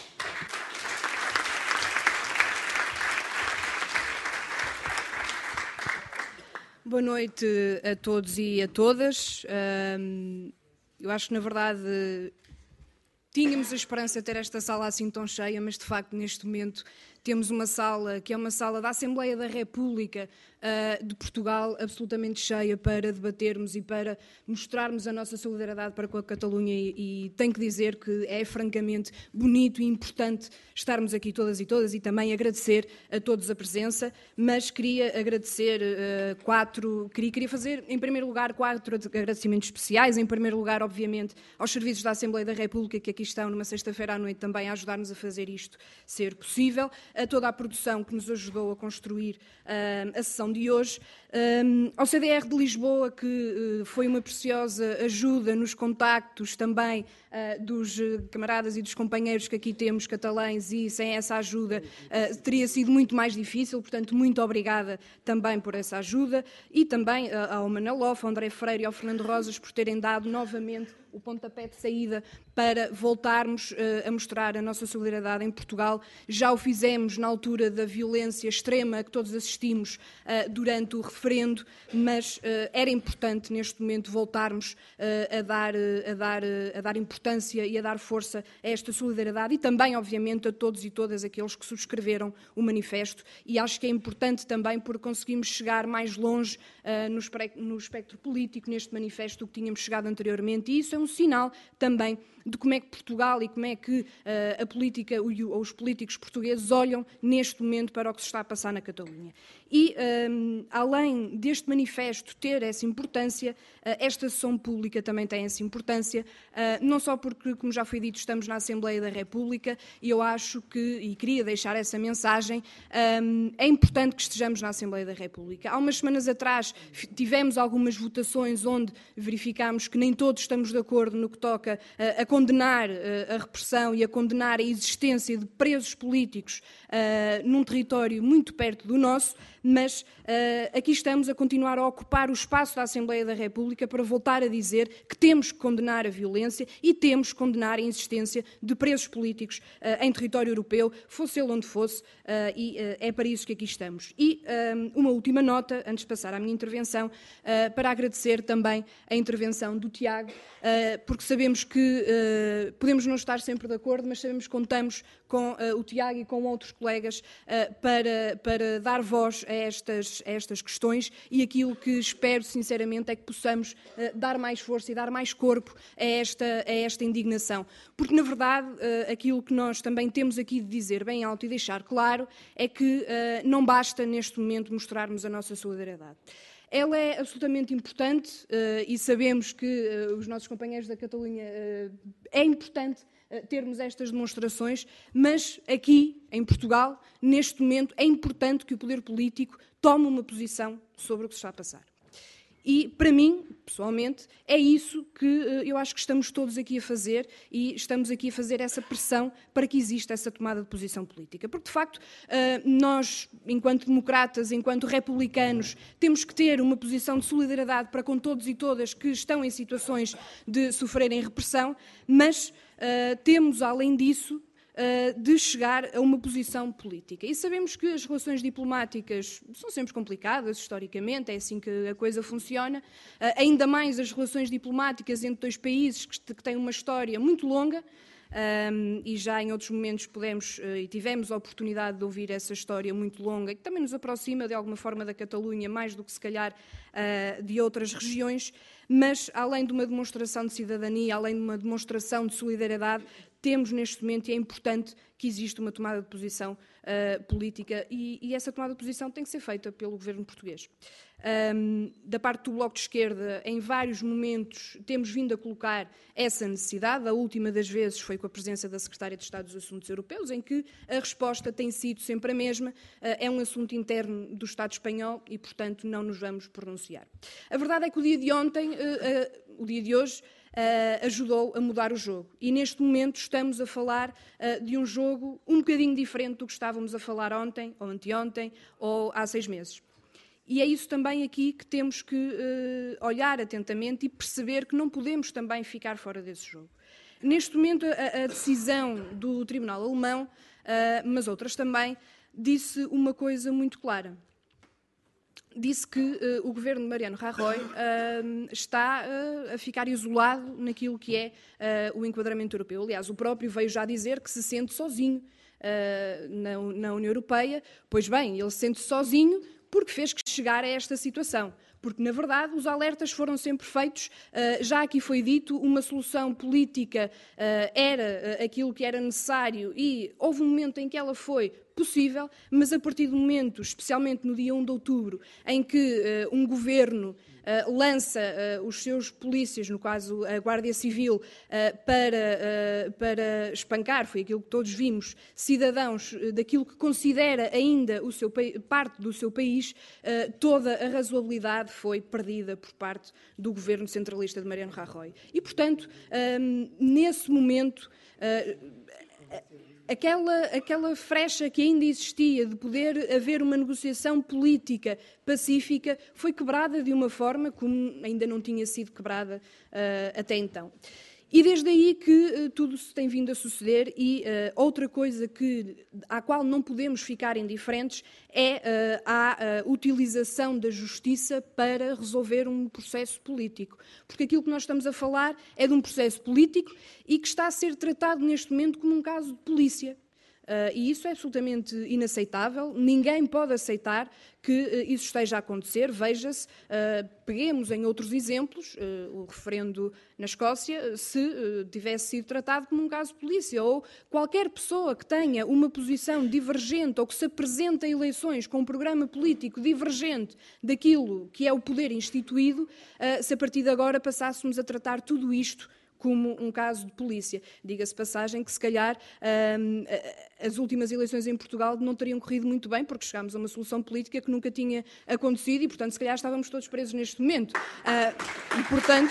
Boa noite a todos e a todas. Eu acho que, na verdade, tínhamos a esperança de ter esta sala assim tão cheia, mas, de facto, neste momento temos uma sala que é uma sala da Assembleia da República uh, de Portugal absolutamente cheia para debatermos e para mostrarmos a nossa solidariedade para com a Catalunha e, e tenho que dizer que é francamente bonito e importante estarmos aqui todas e todas e também agradecer a todos a presença, mas queria agradecer uh, quatro, queria, queria fazer em primeiro lugar quatro agradecimentos especiais, em primeiro lugar obviamente aos serviços da Assembleia da República que aqui estão numa sexta-feira à noite também a ajudar-nos a fazer isto ser possível, a toda a produção que nos ajudou a construir uh, a sessão de hoje, um, ao C D R de Lisboa, que uh, foi uma preciosa ajuda nos contactos também uh, dos uh, camaradas e dos companheiros que aqui temos, catalães, e sem essa ajuda uh, teria sido muito mais difícil, portanto, muito obrigada também por essa ajuda, e também uh, ao Manel Loff, ao André Freire e ao Fernando Rosas por terem dado novamente o o pontapé de saída para voltarmos uh, a mostrar a nossa solidariedade em Portugal. Já o fizemos na altura da violência extrema que todos assistimos uh, durante o referendo, mas uh, era importante neste momento voltarmos uh, a, dar, uh, a, dar, uh, a dar importância e a dar força a esta solidariedade e também, obviamente, a todos e todas aqueles que subscreveram o manifesto. E acho que é importante também porque conseguimos chegar mais longe uh, no, espre- no espectro político neste manifesto do que tínhamos chegado anteriormente, e isso é um sinal também de como é que Portugal e como é que uh, a política ou os políticos portugueses olham neste momento para o que se está a passar na Catalunha. E, um, além deste manifesto ter essa importância, uh, esta sessão pública também tem essa importância, uh, não só porque, como já foi dito, estamos na Assembleia da República, e eu acho que, e queria deixar essa mensagem, um, é importante que estejamos na Assembleia da República. Há umas semanas atrás tivemos algumas votações onde verificámos que nem todos estamos de acordo no que toca uh, a condenar uh, a repressão e a condenar a existência de presos políticos uh, num território muito perto do nosso, mas uh, aqui estamos a continuar a ocupar o espaço da Assembleia da República para voltar a dizer que temos que condenar a violência e temos que condenar a existência de presos políticos uh, em território europeu, fosse ele onde fosse, uh, e uh, é para isso que aqui estamos. E um, uma última nota, antes de passar à minha intervenção, uh, para agradecer também a intervenção do Tiago, uh, porque sabemos que uh, podemos não estar sempre de acordo, mas sabemos que contamos com uh, o Tiago e com outros colegas uh, para, para dar voz a estas, a estas questões, e aquilo que espero sinceramente é que possamos uh, dar mais força e dar mais corpo a esta, a esta indignação. Porque, na verdade, uh, aquilo que nós também temos aqui de dizer bem alto e deixar claro é que uh, não basta neste momento mostrarmos a nossa solidariedade. Ela é absolutamente importante uh, e sabemos que uh, os nossos companheiros da Catalunha uh, é importante uh, termos estas demonstrações, mas aqui, em Portugal, neste momento, é importante que o poder político tome uma posição sobre o que se está a passar. E, para mim, pessoalmente, é isso que uh, eu acho que estamos todos aqui a fazer, e estamos aqui a fazer essa pressão para que exista essa tomada de posição política. Porque, de facto, uh, nós, enquanto democratas, enquanto republicanos, temos que ter uma posição de solidariedade para com todos e todas que estão em situações de sofrerem repressão, mas uh, temos, além disso, de chegar a uma posição política. E sabemos que as relações diplomáticas são sempre complicadas, historicamente, é assim que a coisa funciona. Ainda mais as relações diplomáticas entre dois países que têm uma história muito longa, Um, e já em outros momentos pudemos uh, e tivemos a oportunidade de ouvir essa história muito longa, que também nos aproxima de alguma forma da Catalunha, mais do que se calhar uh, de outras regiões, mas além de uma demonstração de cidadania, além de uma demonstração de solidariedade, temos neste momento, e é importante que exista uma tomada de posição uh, política, e, e essa tomada de posição tem que ser feita pelo governo português. Um, da parte do Bloco de Esquerda, em vários momentos temos vindo a colocar essa necessidade. A última das vezes foi com a presença da Secretária de Estado dos Assuntos Europeus, em que a resposta tem sido sempre a mesma. Uh, é um assunto interno do Estado espanhol e, portanto, não nos vamos pronunciar. A verdade é que o dia de ontem, uh, uh, o dia de hoje, Uh, ajudou a mudar o jogo. E neste momento estamos a falar uh, de um jogo um bocadinho diferente do que estávamos a falar ontem, ou anteontem, ou há seis meses. E é isso também aqui que temos que uh, olhar atentamente e perceber que não podemos também ficar fora desse jogo. Neste momento, a, a decisão do Tribunal Alemão, uh, mas outras também, disse uma coisa muito clara. Disse que uh, o governo de Mariano Rajoy uh, está uh, a ficar isolado naquilo que é uh, o enquadramento europeu. Aliás, o próprio veio já dizer que se sente sozinho uh, na, na União Europeia. Pois bem, ele se sente sozinho porque fez que chegar a esta situação. Porque, na verdade, os alertas foram sempre feitos. Uh, já aqui foi dito, uma solução política uh, era uh, aquilo que era necessário, e houve um momento em que ela foi possível, mas a partir do momento, especialmente no dia um de outubro, em que uh, um governo uh, lança uh, os seus polícias, no caso a Guarda Civil, uh, para, uh, para espancar, foi aquilo que todos vimos, cidadãos uh, daquilo que considera ainda o seu, parte do seu país, uh, toda a razoabilidade foi perdida por parte do governo centralista de Mariano Rajoy. E, portanto, um, nesse momento, uh, aquela, aquela frecha que ainda existia de poder haver uma negociação política pacífica foi quebrada de uma forma como ainda não tinha sido quebrada uh, até então. E desde aí que uh, tudo se tem vindo a suceder e uh, outra coisa que, à qual não podemos ficar indiferentes é uh, a uh, utilização da justiça para resolver um processo político. Porque aquilo que nós estamos a falar é de um processo político e que está a ser tratado neste momento como um caso de polícia. Uh, e isso é absolutamente inaceitável, ninguém pode aceitar que uh, isso esteja a acontecer. Veja-se, uh, peguemos em outros exemplos, uh, o referendo na Escócia, se uh, tivesse sido tratado como um caso de polícia, ou qualquer pessoa que tenha uma posição divergente ou que se apresente a eleições com um programa político divergente daquilo que é o poder instituído, uh, se a partir de agora passássemos a tratar tudo isto como um caso de polícia. Diga-se passagem que, se calhar, hum, as últimas eleições em Portugal não teriam corrido muito bem, porque chegámos a uma solução política que nunca tinha acontecido e, portanto, se calhar estávamos todos presos neste momento. Uh, e, portanto...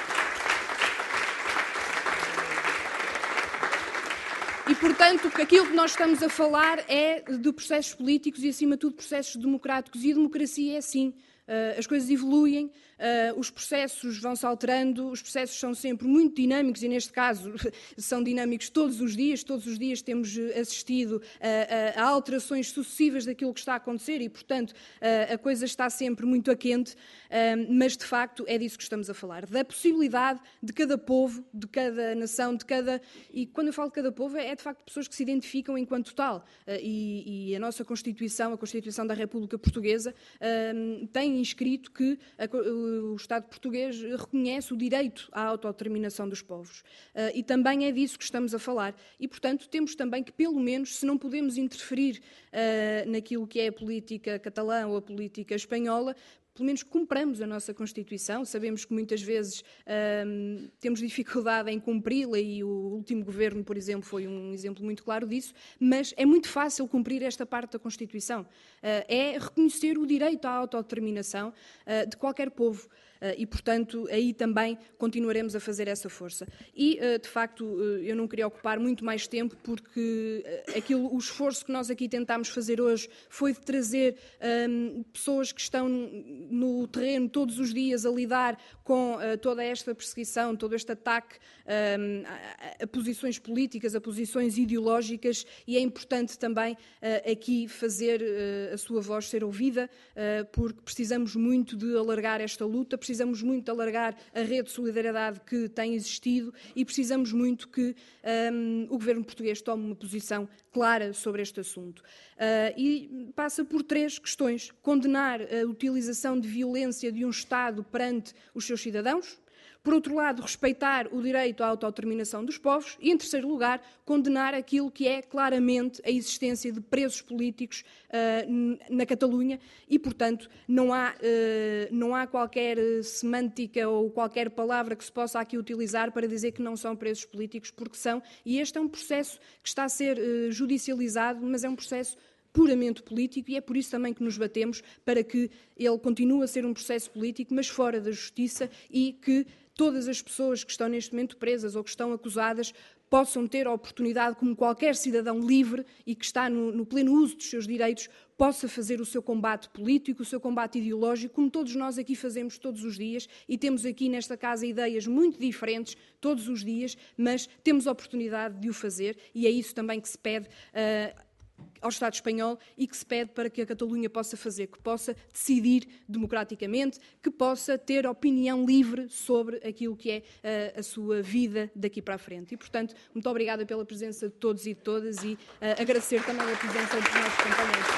E, portanto, aquilo que nós estamos a falar é de processos políticos e, acima de tudo, processos democráticos. E a democracia é assim. Uh, as coisas evoluem, uh, os processos vão-se alterando, os processos são sempre muito dinâmicos e, neste caso, são dinâmicos todos os dias. Todos os dias temos assistido a, a, a alterações sucessivas daquilo que está a acontecer e, portanto, uh, a coisa está sempre muito a quente, uh, mas, de facto, é disso que estamos a falar. Da possibilidade de cada povo, de cada nação, de cada... E quando eu falo de cada povo, é, de facto, pessoas que se identificam enquanto tal. Uh, e, e a nossa Constituição, a Constituição da República Portuguesa, uh, tem inscrito que a, o Estado português reconhece o direito à autodeterminação dos povos. Uh, e também é disso que estamos a falar. E, portanto, temos também que, pelo menos, se não podemos interferir uh, naquilo que é a política catalã ou a política espanhola, pelo menos cumpramos a nossa Constituição. Sabemos que muitas vezes hum, temos dificuldade em cumpri-la e o último governo, por exemplo, foi um exemplo muito claro disso, mas é muito fácil cumprir esta parte da Constituição. Uh, é reconhecer o direito à autodeterminação uh, de qualquer povo. Uh, e, portanto, aí também continuaremos a fazer essa força. E, uh, de facto, uh, eu não queria ocupar muito mais tempo, porque uh, aquilo, o esforço que nós aqui tentámos fazer hoje foi de trazer um, pessoas que estão no terreno todos os dias a lidar com uh, toda esta perseguição, todo este ataque um, a, a posições políticas, a posições ideológicas, e é importante também uh, aqui fazer uh, a sua voz ser ouvida, uh, porque precisamos muito de alargar esta luta, precisamos muito de alargar a rede de solidariedade que tem existido e precisamos muito que um, o governo português tome uma posição clara sobre este assunto. Uh, e passa por três questões. Condenar a utilização de violência de um Estado perante os seus cidadãos. Por outro lado, respeitar o direito à autodeterminação dos povos e, em terceiro lugar, condenar aquilo que é claramente a existência de presos políticos uh, na Catalunha e, portanto, não há, uh, não há qualquer semântica ou qualquer palavra que se possa aqui utilizar para dizer que não são presos políticos, porque são, e este é um processo que está a ser uh, judicializado, mas é um processo puramente político e é por isso também que nos batemos para que ele continue a ser um processo político, mas fora da justiça, e que todas as pessoas que estão neste momento presas ou que estão acusadas possam ter a oportunidade, como qualquer cidadão livre e que está no, no pleno uso dos seus direitos, possa fazer o seu combate político, o seu combate ideológico, como todos nós aqui fazemos todos os dias, e temos aqui nesta casa ideias muito diferentes todos os dias, mas temos a oportunidade de o fazer, e é isso também que se pede uh, ao Estado espanhol e que se pede para que a Catalunha possa fazer, que possa decidir democraticamente, que possa ter opinião livre sobre aquilo que é uh, a sua vida daqui para a frente. E, portanto, muito obrigada pela presença de todos e de todas e uh, agradecer também a presença dos nossos companheiros.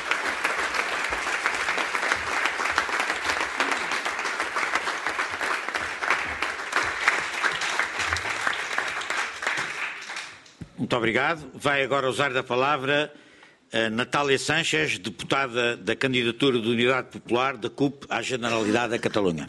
Muito obrigado. Vai agora usar da palavra a Natália Sánchez, deputada da candidatura de Unidade Popular da C U P à Generalidade da Catalunha.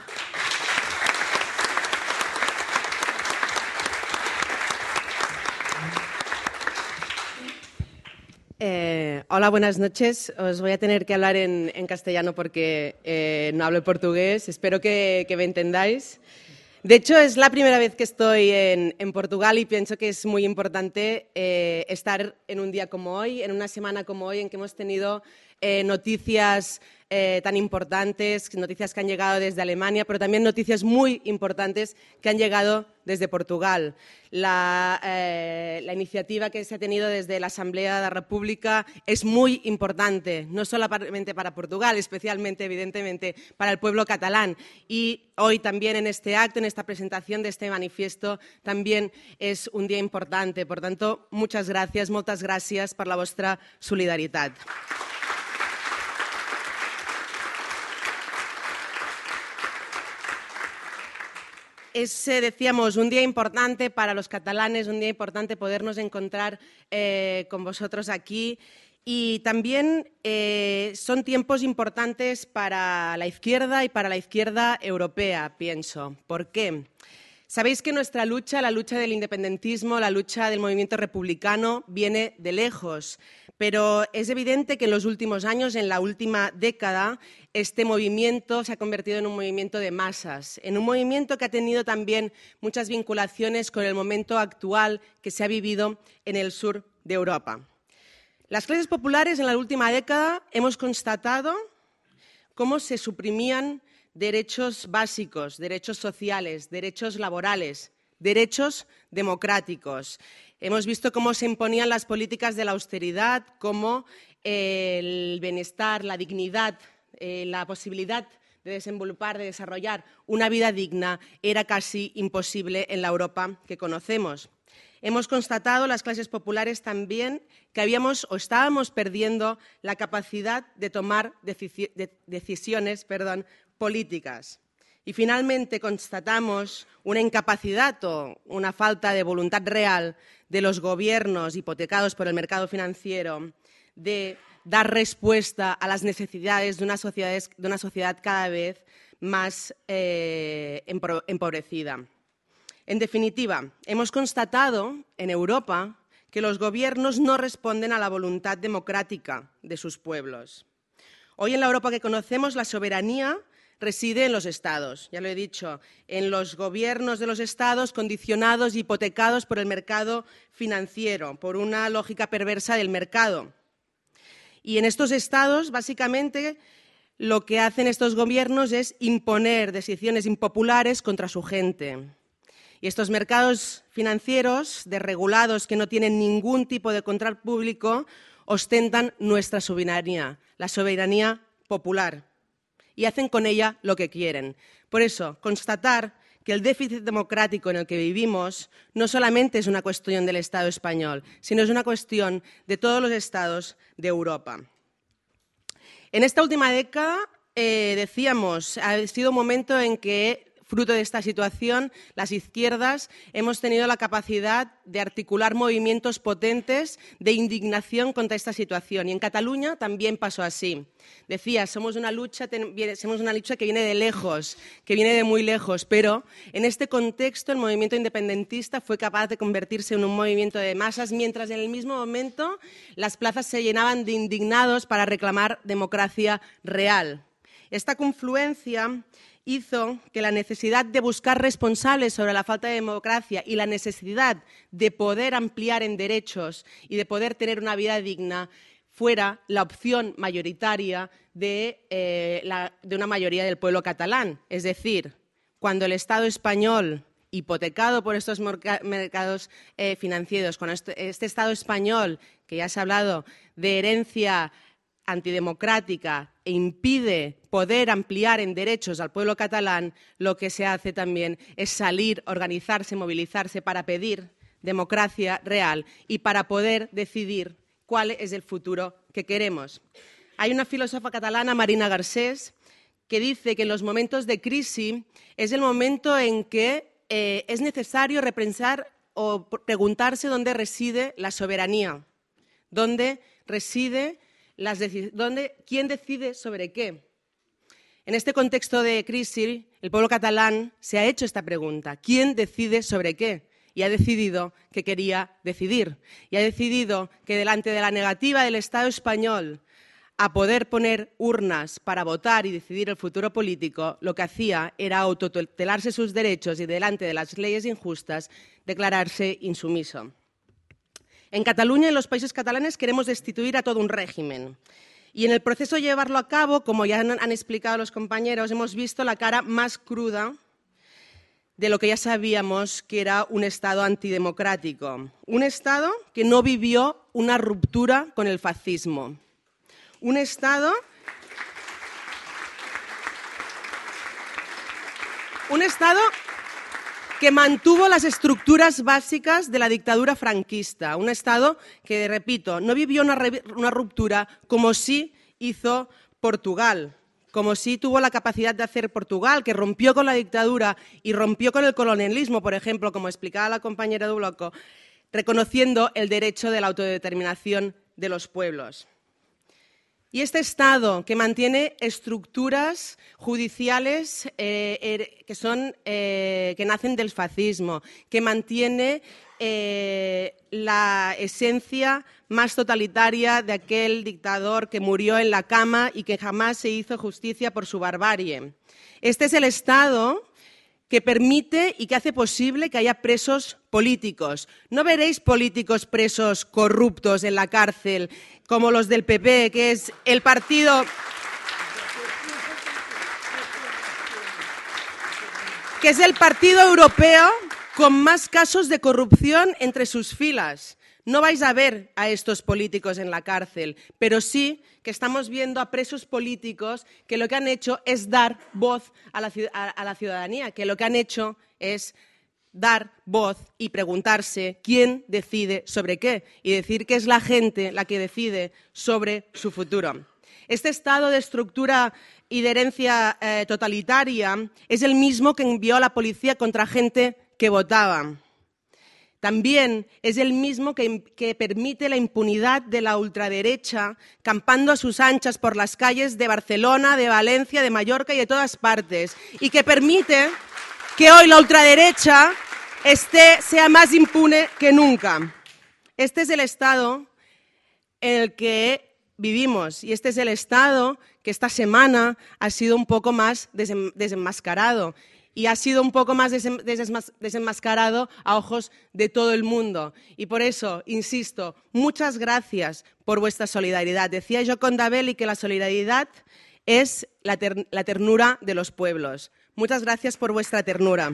Eh, hola, buenas noches. Os voy a tener que hablar en, en castellano porque eh, no hablo portugués. Espero que, que me entendáis. De hecho, es la primera vez que estoy en, en Portugal y pienso que es muy importante eh, estar en un día como hoy, en una semana como hoy, en que hemos tenido eh, noticias eh, tan importantes, noticias que han llegado desde Alemania, pero también noticias muy importantes que han llegado desde Portugal. La, eh, la iniciativa que se ha tenido desde la Asamblea de la República es muy importante, no solamente para Portugal, especialmente, evidentemente, para el pueblo catalán. Y hoy también en este acto, en esta presentación de este manifiesto, también es un día importante. Por tanto, muchas gracias, moltes gràcies per la vostra solidaritat. Es, eh, decíamos, un día importante para los catalanes, un día importante podernos encontrar eh, con vosotros aquí. Y también eh, son tiempos importantes para la izquierda y para la izquierda europea, pienso. ¿Por qué? Sabéis que nuestra lucha, la lucha del independentismo, la lucha del movimiento republicano, viene de lejos. Pero es evidente que en los últimos años, en la última década, este movimiento se ha convertido en un movimiento de masas, en un movimiento que ha tenido también muchas vinculaciones con el momento actual que se ha vivido en el sur de Europa. Las clases populares en la última década hemos constatado cómo se suprimían derechos básicos, derechos sociales, derechos laborales, derechos democráticos. Hemos visto cómo se imponían las políticas de la austeridad, cómo el bienestar, la dignidad, eh, la posibilidad de desenvolupar, de desarrollar una vida digna era casi imposible en la Europa que conocemos. Hemos constatado, las clases populares también, que habíamos o estábamos perdiendo la capacidad de tomar decisiones perdón, políticas. Y finalmente constatamos una incapacidad o una falta de voluntad real de los gobiernos hipotecados por el mercado financiero de dar respuesta a las necesidades de una sociedad, de una sociedad cada vez más eh, empobrecida. En definitiva, hemos constatado en Europa que los gobiernos no responden a la voluntad democrática de sus pueblos. Hoy en la Europa que conocemos, la soberanía reside en los Estados, ya lo he dicho, en los gobiernos de los Estados condicionados y hipotecados por el mercado financiero, por una lógica perversa del mercado. Y en estos Estados, básicamente, lo que hacen estos gobiernos es imponer decisiones impopulares contra su gente. Y estos mercados financieros desregulados que no tienen ningún tipo de control público ostentan nuestra soberanía, la soberanía popular, y hacen con ella lo que quieren. Por eso, constatar que el déficit democrático en el que vivimos no solamente es una cuestión del Estado español, sino es una cuestión de todos los Estados de Europa. En esta última década, eh, decíamos, ha sido un momento en que, fruto de esta situación, las izquierdas hemos tenido la capacidad de articular movimientos potentes de indignación contra esta situación. Y en Cataluña también pasó así. Decía, somos una lucha, somos una lucha que viene de lejos, que viene de muy lejos, pero en este contexto el movimiento independentista fue capaz de convertirse en un movimiento de masas, mientras en el mismo momento las plazas se llenaban de indignados para reclamar democracia real. Esta confluencia hizo que la necesidad de buscar responsables sobre la falta de democracia y la necesidad de poder ampliar en derechos y de poder tener una vida digna fuera la opción mayoritaria de, eh, la, de una mayoría del pueblo catalán. Es decir, cuando el Estado español, hipotecado por estos mercados eh, financieros, cuando este, este Estado español, que ya se ha hablado de herencia antidemocrática e impide poder ampliar en derechos al pueblo catalán, lo que se hace también es salir, organizarse, movilizarse para pedir democracia real y para poder decidir cuál es el futuro que queremos. Hay una filósofa catalana, Marina Garcés, que dice que en los momentos de crisis es el momento en que eh, es necesario repensar o preguntarse dónde reside la soberanía, dónde reside Las ¿Dónde, ¿Quién decide sobre qué? En este contexto de crisis, el pueblo catalán se ha hecho esta pregunta. ¿Quién decide sobre qué? Y ha decidido que quería decidir. Y ha decidido que delante de la negativa del Estado español a poder poner urnas para votar y decidir el futuro político, lo que hacía era autotutelarse sus derechos y delante de las leyes injustas declararse insumiso. En Cataluña y en los países catalanes queremos destituir a todo un régimen. Y en el proceso de llevarlo a cabo, como ya han explicado los compañeros, hemos visto la cara más cruda de lo que ya sabíamos que era un Estado antidemocrático. Un Estado que no vivió una ruptura con el fascismo. Un Estado, un Estado que mantuvo las estructuras básicas de la dictadura franquista. Un Estado que, repito, no vivió una, una ruptura como sí hizo Portugal, como sí tuvo la capacidad de hacer Portugal, que rompió con la dictadura y rompió con el colonialismo, por ejemplo, como explicaba la compañera de Bloco, reconociendo el derecho de la autodeterminación de los pueblos. Y este Estado que mantiene estructuras judiciales eh, que, son, eh, que nacen del fascismo, que mantiene eh, la esencia más totalitaria de aquel dictador que murió en la cama y que jamás se hizo justicia por su barbarie. Este es el Estado que permite y que hace posible que haya presos políticos. No veréis políticos presos corruptos en la cárcel, como los del P P, que es el partido que es el partido europeo con más casos de corrupción entre sus filas. No vais a ver a estos políticos en la cárcel, pero sí que estamos viendo a presos políticos que lo que han hecho es dar voz a la, a, a la ciudadanía, que lo que han hecho es dar voz y preguntarse quién decide sobre qué y decir que es la gente la que decide sobre su futuro. Este estado de estructura y de herencia eh, totalitaria es el mismo que envió a la policía contra gente que votaba. También es el mismo que, que permite la impunidad de la ultraderecha campando a sus anchas por las calles de Barcelona, de Valencia, de Mallorca y de todas partes, y que permite que hoy la ultraderecha esté, sea más impune que nunca. Este es el estado en el que vivimos y este es el estado que esta semana ha sido un poco más desenmascarado. Y ha sido un poco más desenmascarado a ojos de todo el mundo. Y por eso, insisto, muchas gracias por vuestra solidaridad. Decía Gioconda Belli que la solidaridad es la, ter- la ternura de los pueblos. Muchas gracias por vuestra ternura.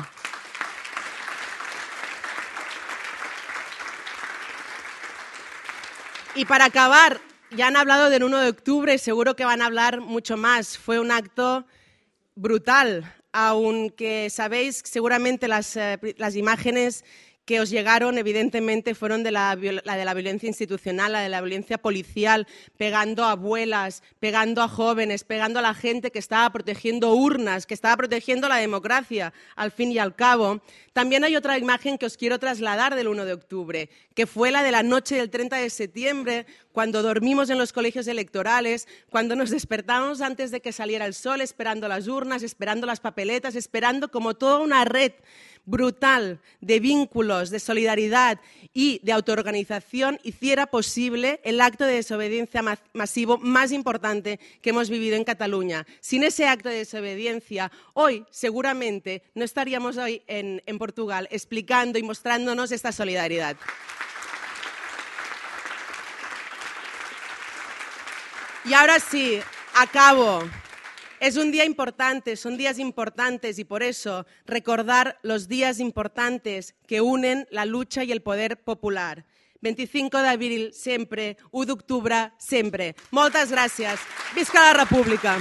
Y para acabar, ya han hablado del uno de octubre, seguro que van a hablar mucho más. Fue un acto brutal. Aunque sabéis, seguramente las, eh, las imágenes que os llegaron, evidentemente, fueron de la, la de la violencia institucional, la de la violencia policial, pegando a abuelas, pegando a jóvenes, pegando a la gente que estaba protegiendo urnas, que estaba protegiendo la democracia, al fin y al cabo. También hay otra imagen que os quiero trasladar del uno de octubre, que fue la de la noche del treinta de septiembre, cuando dormimos en los colegios electorales, cuando nos despertábamos antes de que saliera el sol, esperando las urnas, esperando las papeletas, esperando como toda una red brutal de vínculos, de solidaridad y de autoorganización hiciera posible el acto de desobediencia masivo más importante que hemos vivido en Cataluña. Sin ese acto de desobediencia, hoy seguramente no estaríamos hoy en, en Portugal explicando y mostrándonos esta solidaridad. Y ahora sí, acabo. Es un día importante, son días importantes y por eso recordar los días importantes que unen la lucha y el poder popular. veinticinco de abril, sempre. u d'octubre, sempre. Moltes gràcies. Visca la República.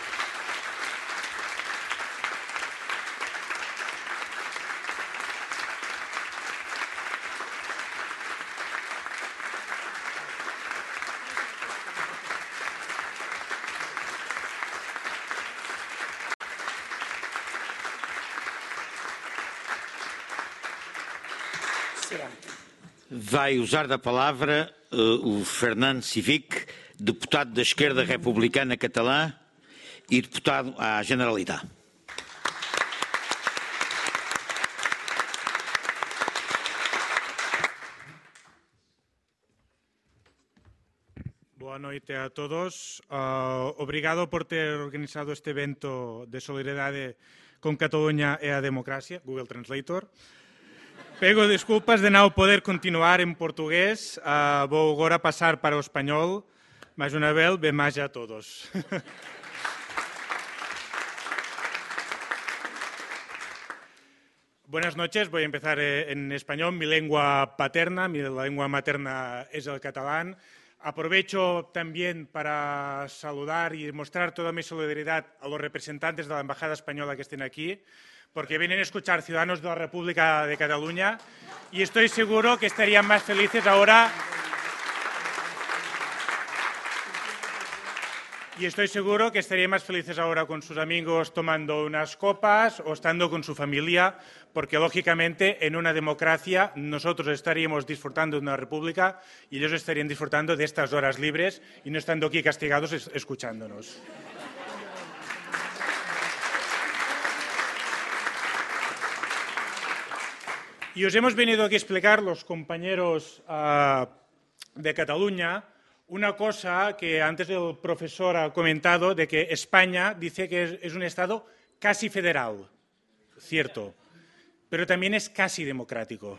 Vai usar da palavra uh, o Fernando Civic, deputado da Esquerda Republicana Catalã e deputado à Generalitat. Boa Boa noite a todos. Uh, obrigado por ter organizado este evento de solidaridade con Cataluña e a democracia, Google Translator. Pego desculpas de non poder continuar en portugués. Uh, vou agora pasar para o español. Mais unha vez, ben máis a todos. Buenas noches, voy a empezar en español. Mi lengua paterna, mi lengua materna es el catalán. Aprovecho también para saludar y mostrar toda mi solidaridad a los representantes de la Embajada Española que estén aquí, porque vienen a escuchar ciudadanos de la República de Cataluña y estoy seguro que estarían más felices ahora. Y estoy seguro que estarían más felices ahora con sus amigos tomando unas copas o estando con su familia, porque lógicamente en una democracia nosotros estaríamos disfrutando de una república y ellos estarían disfrutando de estas horas libres y no estando aquí castigados escuchándonos. Y os hemos venido aquí a explicar, los compañeros uh, de Cataluña, una cosa que antes el profesor ha comentado, de que España dice que es, es un Estado casi federal, cierto, pero también es casi democrático.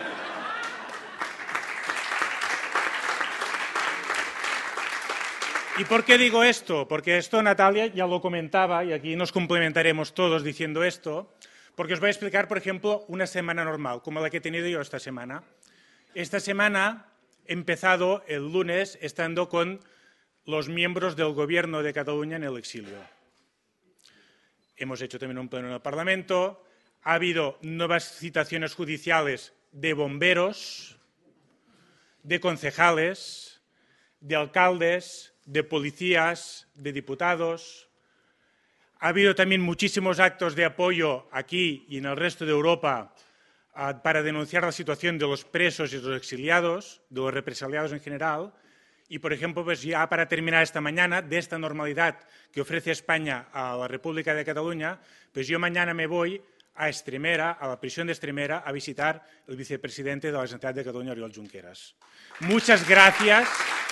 ¿Y por qué digo esto? Porque esto Natalia ya lo comentaba y aquí nos complementaremos todos diciendo esto, porque os voy a explicar, por ejemplo, una semana normal, como la que he tenido yo esta semana. Esta semana he empezado el lunes estando con los miembros del Gobierno de Cataluña en el exilio. Hemos hecho también un pleno en el Parlamento. Ha habido nuevas citaciones judiciales de bomberos, de concejales, de alcaldes, de policías, de diputados. Ha habido también muchísimos actos de apoyo aquí y en el resto de Europa para denunciar la situación de los presos y de los exiliados, de los represaliados en general. Y, por ejemplo, pues ya para terminar esta mañana, de esta normalidad que ofrece España a la República de Cataluña, pues yo mañana me voy a Extremera, a la prisión de Extremera, a visitar el vicepresidente de la Generalitat de Cataluña, Oriol Junqueras. Muchas gracias.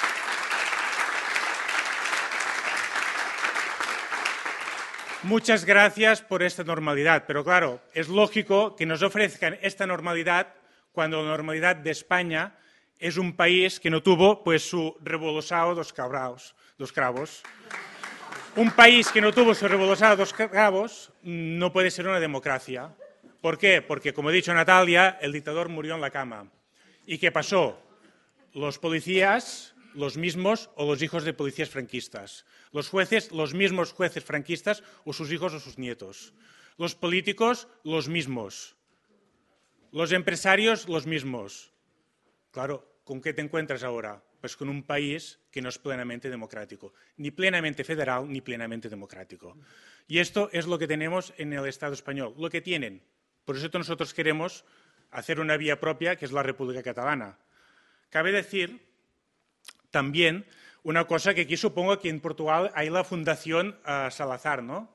Muchas gracias por esta normalidad, pero claro, es lógico que nos ofrezcan esta normalidad cuando la normalidad de España es un país que no tuvo pues su revolosao dos cabravos, dos cravos. Un país que no tuvo su revolosao dos cravos no puede ser una democracia. ¿Por qué? Porque, como ha dicho Natalia, el dictador murió en la cama. ¿Y qué pasó? Los policías, los mismos o los hijos de policías franquistas. Los jueces, los mismos jueces franquistas o sus hijos o sus nietos. Los políticos, los mismos. Los empresarios, los mismos. Claro, ¿con qué te encuentras ahora? Pues con un país que no es plenamente democrático. Ni plenamente federal, ni plenamente democrático. Y esto es lo que tenemos en el Estado español, lo que tienen. Por eso nosotros queremos hacer una vía propia, que es la República Catalana. Cabe decir también una cosa que aquí supongo que en Portugal hay la Fundación uh, Salazar, ¿no?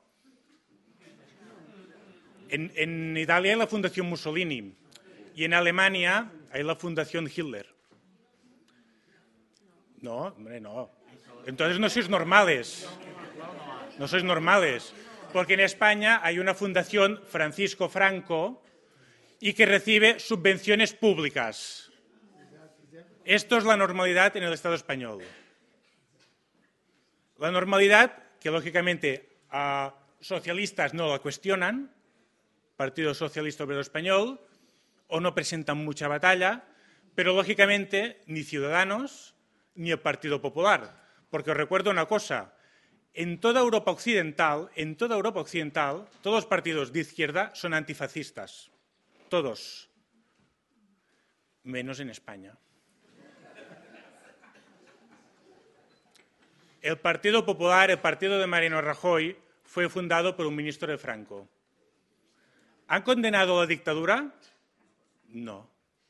En, en Italia hay la Fundación Mussolini y en Alemania hay la Fundación Hitler. No, hombre, no. Entonces no sois normales. No sois normales. Porque en España hay una Fundación Francisco Franco y que recibe subvenciones públicas. Esto es la normalidad en el Estado español. La normalidad, que lógicamente a socialistas no la cuestionan, Partido Socialista Obrero Español, o no presentan mucha batalla, pero lógicamente ni Ciudadanos ni el Partido Popular. Porque os recuerdo una cosa, en toda Europa occidental, en toda Europa occidental, todos los partidos de izquierda son antifascistas. Todos. Menos en España. El Partido Popular, el partido de Mariano Rajoy, fue fundado por un ministro de Franco. ¿Han condenado la dictadura? No.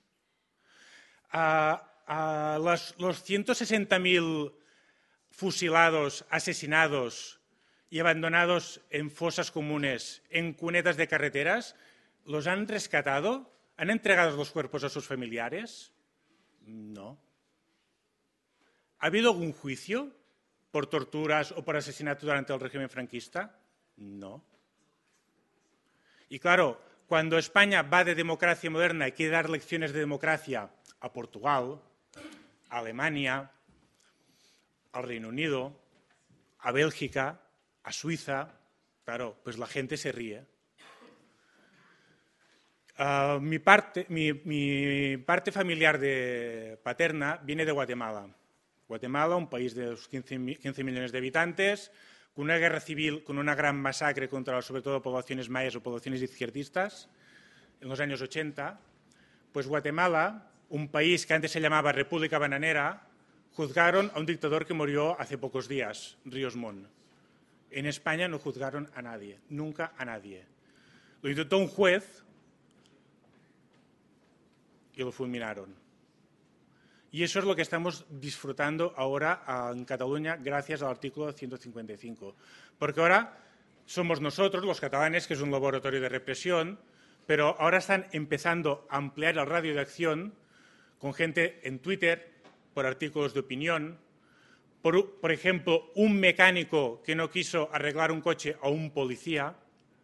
A, a los, los ciento sesenta mil fusilados, asesinados y abandonados en fosas comunes, en cunetas de carreteras, ¿los han rescatado? ¿Han entregado los cuerpos a sus familiares? No. ¿Ha habido algún juicio por torturas o por asesinato durante el régimen franquista? No. Y claro, cuando España va de democracia moderna y quiere dar lecciones de democracia a Portugal, a Alemania, al Reino Unido, a Bélgica, a Suiza, claro, pues la gente se ríe. Uh, mi, parte, mi, mi parte familiar de paterna viene de Guatemala. Guatemala, un país de quince millones de habitantes, con una guerra civil, con una gran masacre contra sobre todo poblaciones mayas o poblaciones izquierdistas en los años ochenta. Pues Guatemala, un país que antes se llamaba República Bananera, juzgaron a un dictador que murió hace pocos días, Ríos Montt. En España no juzgaron a nadie, nunca a nadie. Lo intentó un juez y lo fulminaron. Y eso es lo que estamos disfrutando ahora en Cataluña gracias al artículo ciento cincuenta y cinco. Porque ahora somos nosotros, los catalanes, que es un laboratorio de represión, pero ahora están empezando a ampliar el radio de acción con gente en Twitter, por artículos de opinión, por, por ejemplo, un mecánico que no quiso arreglar un coche a un policía.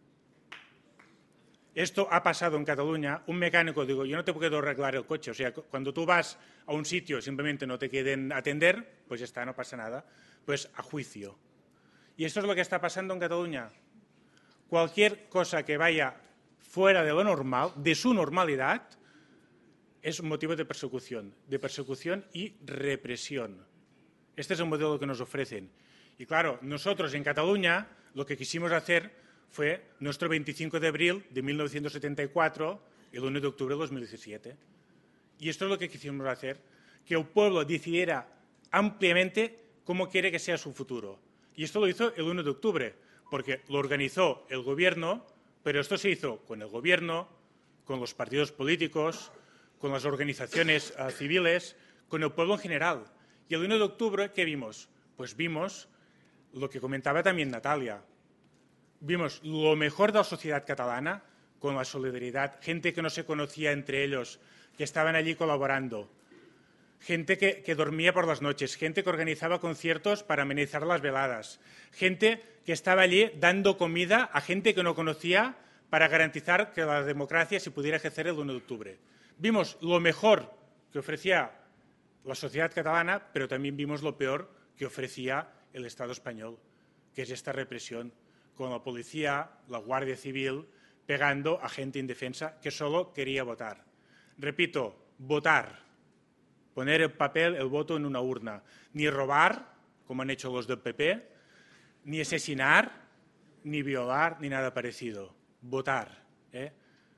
Esto ha pasado en Cataluña. Un mecánico, digo, yo no te puedo arreglar el coche. O sea, cuando tú vas a un sitio simplemente no te quieren atender, pues ya está, no pasa nada. Pues a juicio. Y esto es lo que está pasando en Cataluña. Cualquier cosa que vaya fuera de lo normal, de su normalidad, es un motivo de persecución, de persecución y represión. Este es el modelo que nos ofrecen. Y claro, nosotros en Cataluña lo que quisimos hacer fue nuestro veinticinco de abril de mil novecientos setenta y cuatro y el uno de octubre de dos mil diecisiete. Y esto es lo que quisimos hacer, que el pueblo decidiera ampliamente cómo quiere que sea su futuro. Y esto lo hizo el uno de octubre, porque lo organizó el gobierno, pero esto se hizo con el gobierno, con los partidos políticos, con las organizaciones uh, civiles, con el pueblo en general. Y el uno de octubre, ¿qué vimos? Pues vimos lo que comentaba también Natalia. Vimos lo mejor de la sociedad catalana con la solidaridad, gente que no se conocía entre ellos, que estaban allí colaborando, gente que, que dormía por las noches, gente que organizaba conciertos para amenizar las veladas, gente que estaba allí dando comida a gente que no conocía para garantizar que la democracia se pudiera ejercer el uno de octubre. Vimos lo mejor que ofrecía la sociedad catalana, pero también vimos lo peor que ofrecía el Estado español, que es esta represión, con la policía, la Guardia Civil, pegando a gente indefensa que solo quería votar. Repito, votar, poner el papel, el voto en una urna. Ni robar, como han hecho los del P P, ni asesinar, ni violar, ni nada parecido. Votar. ¿eh?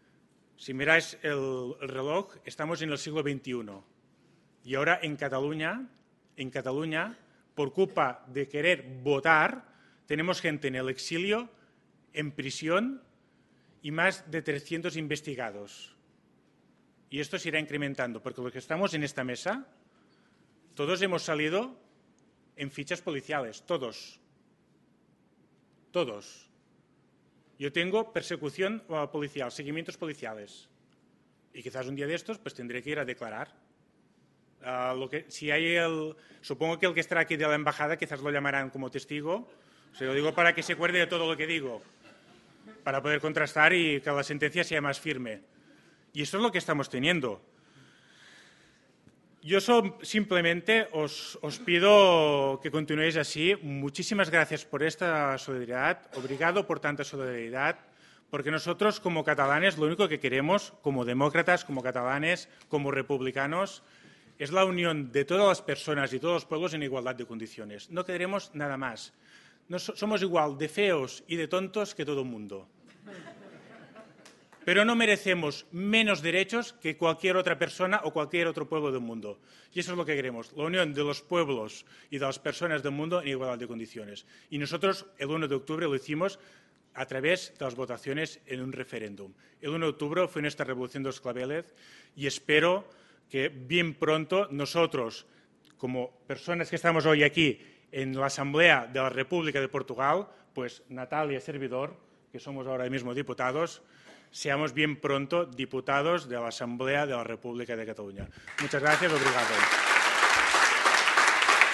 Si miráis el, el reloj, estamos en el siglo veintiuno. Y ahora en Cataluña, en Cataluña, por culpa de querer votar, tenemos gente en el exilio, en prisión y más de trescientos investigados. Y esto se irá incrementando, porque los que estamos en esta mesa, todos hemos salido en fichas policiales, todos. Todos. Yo tengo persecución policial, seguimientos policiales. Y quizás un día de estos pues tendré que ir a declarar. Uh, lo que, si hay el, supongo que el que estará aquí de la embajada quizás lo llamarán como testigo. Se lo digo para que se acuerde de todo lo que digo, para poder contrastar y que la sentencia sea más firme. Y esto es lo que estamos teniendo. Yo so, simplemente os, os pido que continuéis así. Muchísimas gracias por esta solidaridad. Obrigado por tanta solidaridad. Porque nosotros, como catalanes, lo único que queremos, como demócratas, como catalanes, como republicanos, es la unión de todas las personas y todos los pueblos en igualdad de condiciones. No queremos nada más. No, somos igual de feos y de tontos que todo el mundo. Pero no merecemos menos derechos que cualquier otra persona o cualquier otro pueblo del mundo. Y eso es lo que queremos, la unión de los pueblos y de las personas del mundo en igualdad de condiciones. Y nosotros el uno de octubre lo hicimos a través de las votaciones en un referéndum. El uno de octubre fue nuestra revolución de los claveles y espero que bien pronto nosotros, como personas que estamos hoy aquí en la Asamblea de la República de Portugal, pues Natalia y servidor, que somos ahora mismo diputados, seamos bien pronto diputados de la Asamblea de la República de Cataluña. Muchas gracias, obrigado.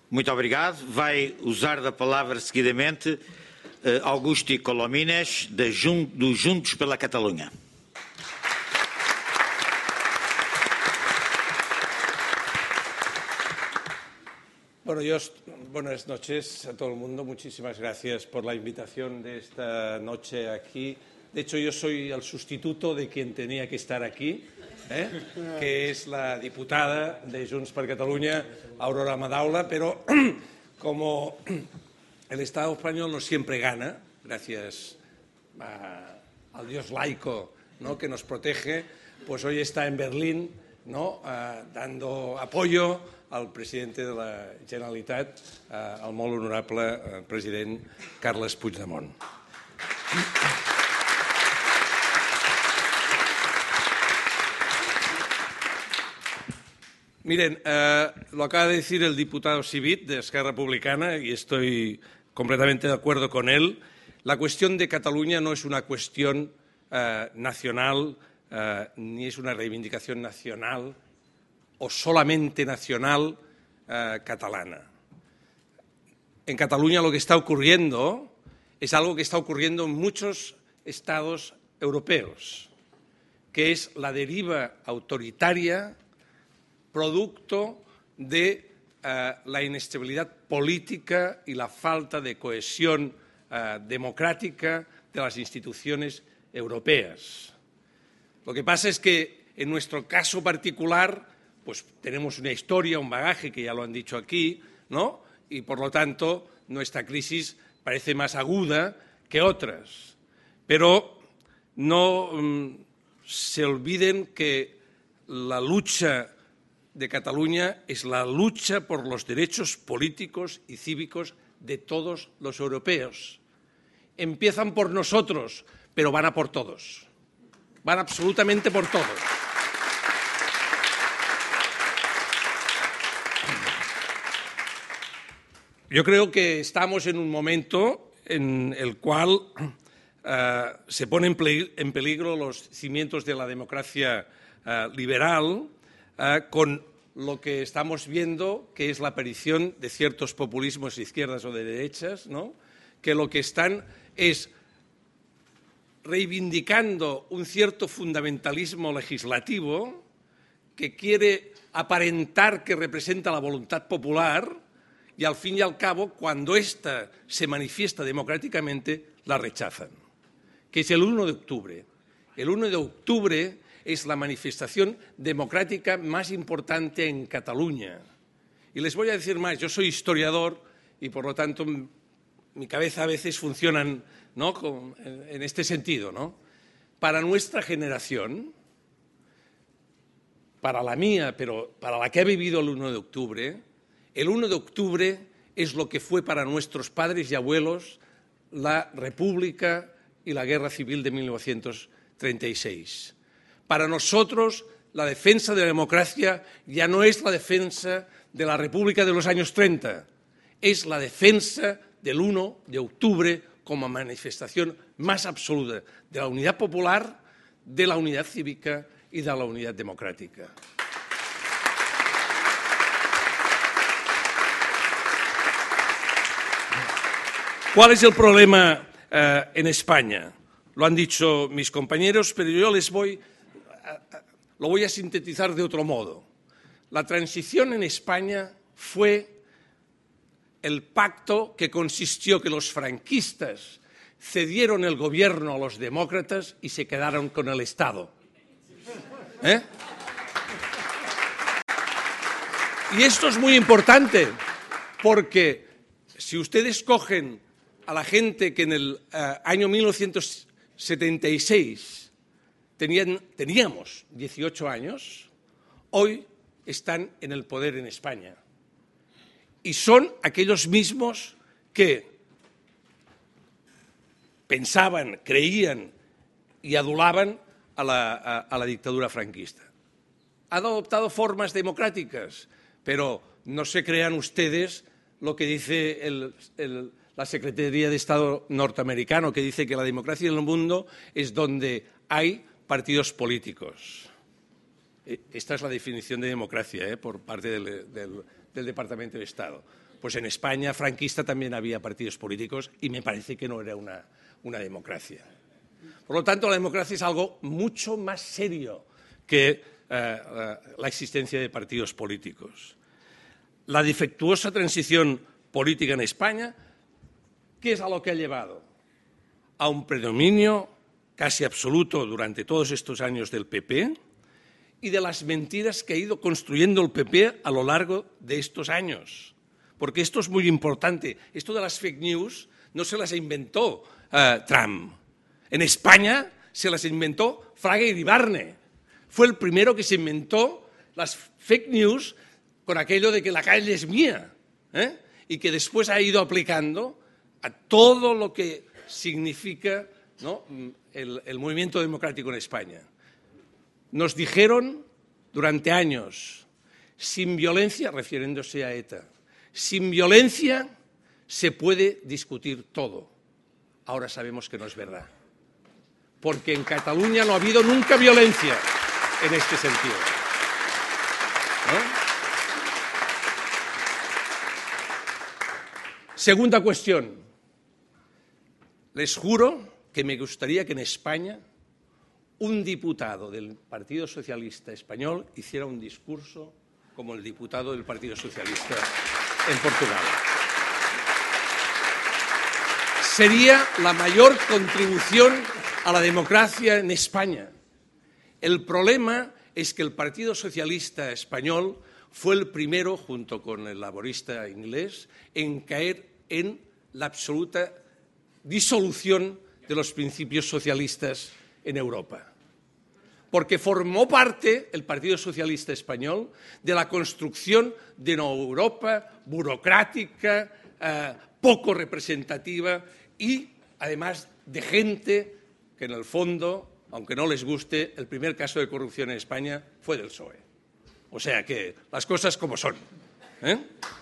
Muito obrigado. Vai usar da palavra seguidamente uh, Augusto Colomines, da Jun do Juntos pela Catalunha. Bueno, yo, buenas noches a todo el mundo. Muchísimas gracias por la invitación de esta noche aquí. De hecho, yo soy el sustituto de quien tenía que estar aquí, ¿eh? que es la diputada de Junts per Catalunya, Aurora Madaula, pero como el Estado español no siempre gana, gracias a, al Dios laico, ¿no?, que nos protege, pues hoy está en Berlín, ¿no?, uh, dando apoyo al presidente de la Generalitat, uh, el molt honorable uh, president Carles Puigdemont. Miren, eh, lo acaba de decir el diputado Civit de Esquerra Republicana y estoy completamente de acuerdo con él. La cuestión de Cataluña no es una cuestión eh, nacional eh, ni es una reivindicación nacional o solamente nacional eh, catalana. En Cataluña lo que está ocurriendo es algo que está ocurriendo en muchos estados europeos, que es la deriva autoritaria producto de uh, la inestabilidad política y la falta de cohesión uh, democrática de las instituciones europeas. Lo que pasa es que en nuestro caso particular, pues tenemos una historia, un bagaje, que ya lo han dicho aquí, ¿no? Y por lo tanto nuestra crisis parece más aguda que otras. Pero no um, se olviden que la lucha de Cataluña es la lucha por los derechos políticos y cívicos de todos los europeos. Empiezan por nosotros, pero van a por todos. Van absolutamente por todos. Yo creo que estamos en un momento en el cual uh, se ponen en peligro los cimientos de la democracia uh, liberal, Uh, con lo que estamos viendo, que es la aparición de ciertos populismos de izquierdas o de derechas, ¿no?, que lo que están es reivindicando un cierto fundamentalismo legislativo que quiere aparentar que representa la voluntad popular y, al fin y al cabo, cuando ésta se manifiesta democráticamente, la rechazan, que es el uno de octubre. El uno de octubre es la manifestación democrática más importante en Cataluña. Y les voy a decir más, yo soy historiador y por lo tanto mi cabeza a veces funciona, ¿no?, con, en este sentido, ¿no? Para nuestra generación, para la mía, pero para la que ha vivido el uno de octubre, el uno de octubre es lo que fue para nuestros padres y abuelos la República y la Guerra Civil de mil novecientos treinta y seis. Para nosotros, la defensa de la democracia ya no es la defensa de la República de los años treinta, es la defensa del uno de octubre como manifestación más absoluta de la unidad popular, de la unidad cívica y de la unidad democrática. ¿Cuál es el problema eh, en España? Lo han dicho mis compañeros, pero yo les voy... Lo voy a sintetizar de otro modo. La transición en España fue el pacto que consistió que los franquistas cedieron el gobierno a los demócratas y se quedaron con el Estado. ¿Eh? Y esto es muy importante, porque si ustedes cogen a la gente que en el uh, año mil novecientos setenta y seis Tenían, teníamos dieciocho años, hoy están en el poder en España. Y son aquellos mismos que pensaban, creían y adulaban a la, a, a la dictadura franquista. Han adoptado formas democráticas, pero no se crean ustedes lo que dice el, el, la Secretaría de Estado norteamericano, que dice que la democracia en el mundo es donde hay partidos políticos. Esta es la definición de democracia, ¿eh?, por parte del, del, del Departamento de Estado. pues en España franquista también había partidos políticos y me parece que no era una, una democracia. Por lo tanto, la democracia es algo mucho más serio que eh, la existencia de partidos políticos. La defectuosa transición política en España, ¿qué es a lo que ha llevado? A un predominio casi absoluto durante todos estos años del P P y de las mentiras que ha ido construyendo el P P a lo largo de estos años. Porque esto es muy importante. Esto de las fake news no se las inventó uh, Trump. En España se las inventó Fraga Iribarne. Fue el primero que se inventó las fake news con aquello de que la calle es mía, ¿eh? Y que después ha ido aplicando a todo lo que significa, ¿no?, el, el movimiento democrático en España. Nos dijeron durante años, sin violencia, refiriéndose a ETA, sin violencia se puede discutir todo. Ahora sabemos que no es verdad. Porque en Cataluña no ha habido nunca violencia en este sentido, ¿no? Segunda cuestión. Les juro que me gustaría que en España un diputado del Partido Socialista Español hiciera un discurso como el diputado del Partido Socialista en Portugal. Sería la mayor contribución a la democracia en España. El problema es que el Partido Socialista Español fue el primero, junto con el laborista inglés, en caer en la absoluta disolución de los principios socialistas en Europa. Porque formó parte, el Partido Socialista Español, de la construcción de una Europa burocrática, eh, poco representativa y, además, de gente que, en el fondo, aunque no les guste, el primer caso de corrupción en España fue del P S O E. O sea que las cosas como son, ¿eh?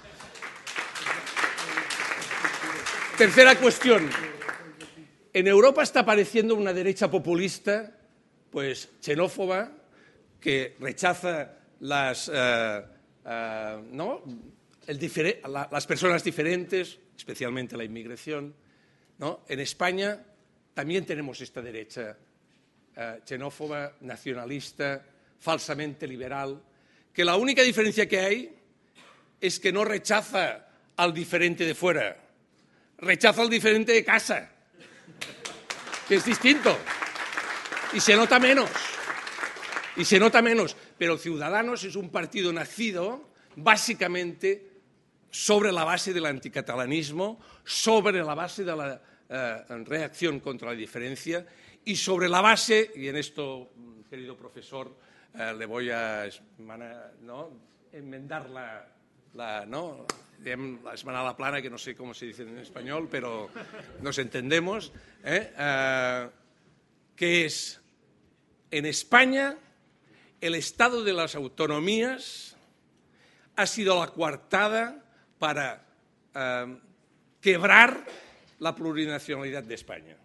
Tercera cuestión. En Europa está apareciendo una derecha populista, pues xenófoba, que rechaza las, uh, uh, ¿no? El difere- la, las personas diferentes, especialmente la inmigración, ¿no? En España también tenemos esta derecha uh, xenófoba, nacionalista, falsamente liberal, que la única diferencia que hay es que no rechaza al diferente de fuera, rechaza al diferente de casa, que es distinto, y se nota menos, y se nota menos. Pero Ciudadanos es un partido nacido básicamente sobre la base del anticatalanismo, sobre la base de la uh, reacción contra la diferencia y sobre la base, y en esto, querido profesor, Uh, le voy a ¿no? enmendar la, la, ¿no? la esmanada plana, que no sé cómo se dice en español, pero nos entendemos, ¿eh? uh, que es, en España, el Estado de las autonomías ha sido la coartada para uh, quebrar la plurinacionalidad de España.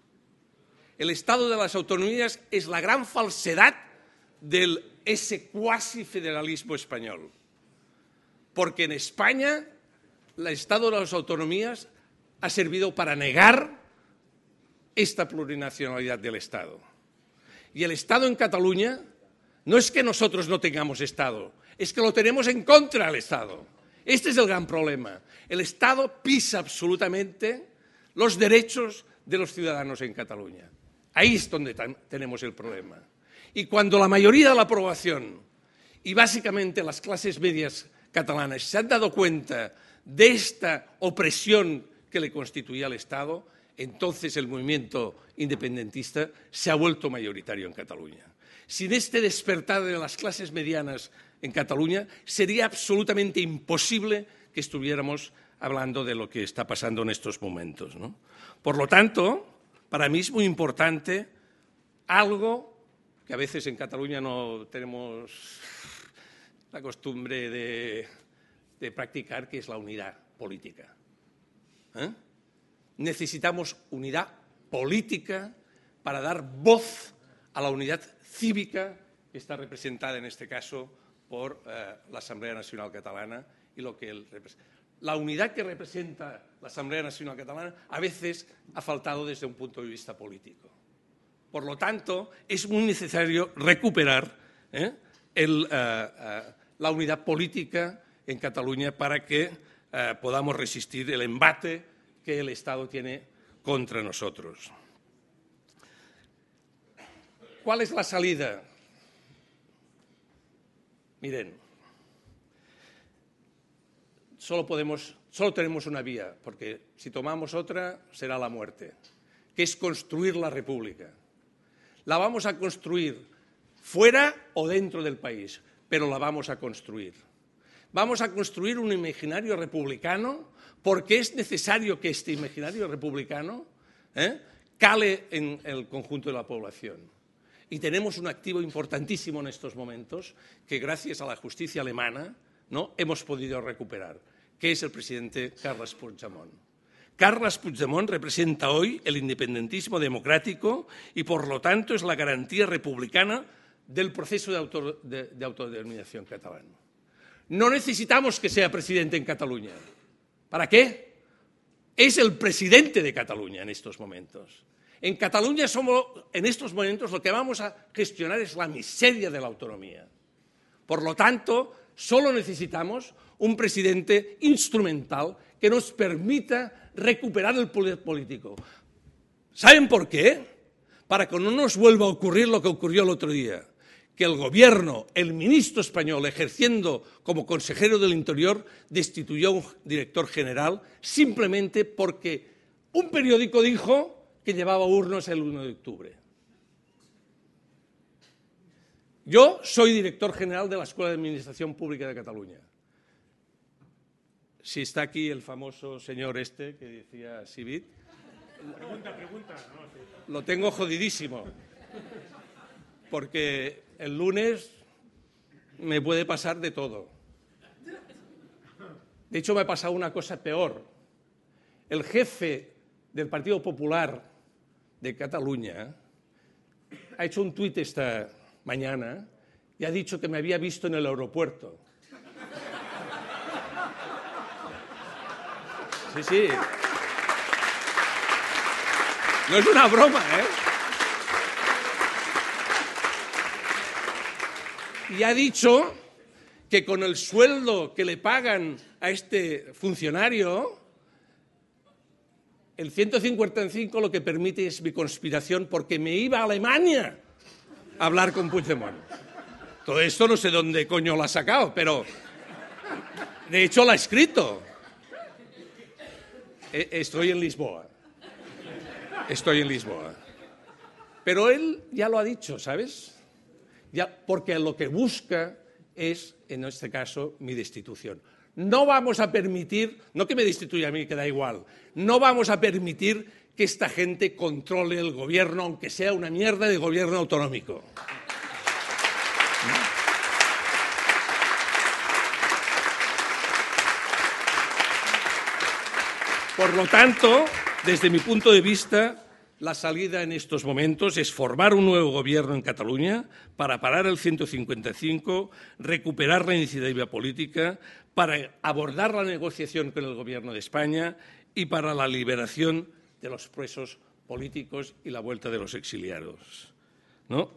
El Estado de las autonomías es la gran falsedad de ese cuasi federalismo español. Porque en España el Estado de las autonomías ha servido para negar esta plurinacionalidad del Estado. Y el Estado en Cataluña no es que nosotros no tengamos Estado, es que lo tenemos en contra del Estado. Este es el gran problema. El Estado pisa absolutamente los derechos de los ciudadanos en Cataluña. Ahí es donde tenemos el problema. Y cuando la mayoría de la población y básicamente las clases medias catalanas se han dado cuenta de esta opresión que le constituía al Estado, entonces el movimiento independentista se ha vuelto mayoritario en Cataluña. Sin este despertar de las clases medianas en Cataluña, sería absolutamente imposible que estuviéramos hablando de lo que está pasando en estos momentos, ¿no? Por lo tanto, para mí es muy importante algo que a veces en Cataluña no tenemos la costumbre de, de practicar, que es la unidad política. ¿Eh? Necesitamos unidad política para dar voz a la unidad cívica que está representada en este caso por eh, la Asamblea Nacional Catalana y lo que él representa. la unidad que representa la Asamblea Nacional Catalana a veces ha faltado desde un punto de vista político. Por lo tanto, es muy necesario recuperar ¿eh? el, uh, uh, la unidad política en Cataluña para que uh, podamos resistir el embate que el Estado tiene contra nosotros. ¿Cuál es la salida? Miren, solo, podemos, solo tenemos una vía, porque si tomamos otra será la muerte, que es construir la República. La vamos a construir fuera o dentro del país, pero la vamos a construir. Vamos a construir un imaginario republicano porque es necesario que este imaginario republicano ¿eh? cale en el conjunto de la población. Y tenemos un activo importantísimo en estos momentos que gracias a la justicia alemana ¿no? hemos podido recuperar, que es el presidente Carles Puigdemont. Carles Puigdemont representa hoy el independentismo democrático y, por lo tanto, es la garantía republicana del proceso de, auto, de, de autodeterminación catalán. No necesitamos que sea presidente en Cataluña. ¿Para qué? Es el presidente de Cataluña en estos momentos. En Cataluña somos, en estos momentos, lo que vamos a gestionar es la miseria de la autonomía. Por lo tanto, solo necesitamos un presidente instrumental que nos permita recuperar el poder político. ¿Saben por qué? Para que no nos vuelva a ocurrir lo que ocurrió el otro día, que el gobierno, el ministro español, ejerciendo como consejero del Interior, destituyó a un director general simplemente porque un periódico dijo que llevaba urnos el uno de octubre. Yo soy director general de la Escuela de Administración Pública de Cataluña. Si está aquí el famoso señor este que decía Civit, Pregunta, pregunta. No, sí. Lo tengo jodidísimo, porque el lunes me puede pasar de todo. De hecho, me ha pasado una cosa peor. El jefe del Partido Popular de Cataluña ha hecho un tuit esta mañana y ha dicho que me había visto en el aeropuerto. Sí, sí. No es una broma, ¿eh? Y ha dicho que con el sueldo que le pagan a este funcionario, el ciento cincuenta y cinco lo que permite es mi conspiración porque me iba a Alemania a hablar con Puigdemont. Todo esto no sé dónde coño lo ha sacado, pero de hecho lo ha escrito. Estoy en Lisboa. Estoy en Lisboa. Pero él ya lo ha dicho, ¿sabes? Ya, porque lo que busca es, en este caso, mi destitución. No vamos a permitir, no que me destituya a mí, que da igual, no vamos a permitir que esta gente controle el gobierno, aunque sea una mierda de gobierno autonómico. Por lo tanto, desde mi punto de vista, la salida en estos momentos es formar un nuevo gobierno en Cataluña para parar el ciento cincuenta y cinco, recuperar la iniciativa política, para abordar la negociación con el Gobierno de España y para la liberación de los presos políticos y la vuelta de los exiliados, ¿no?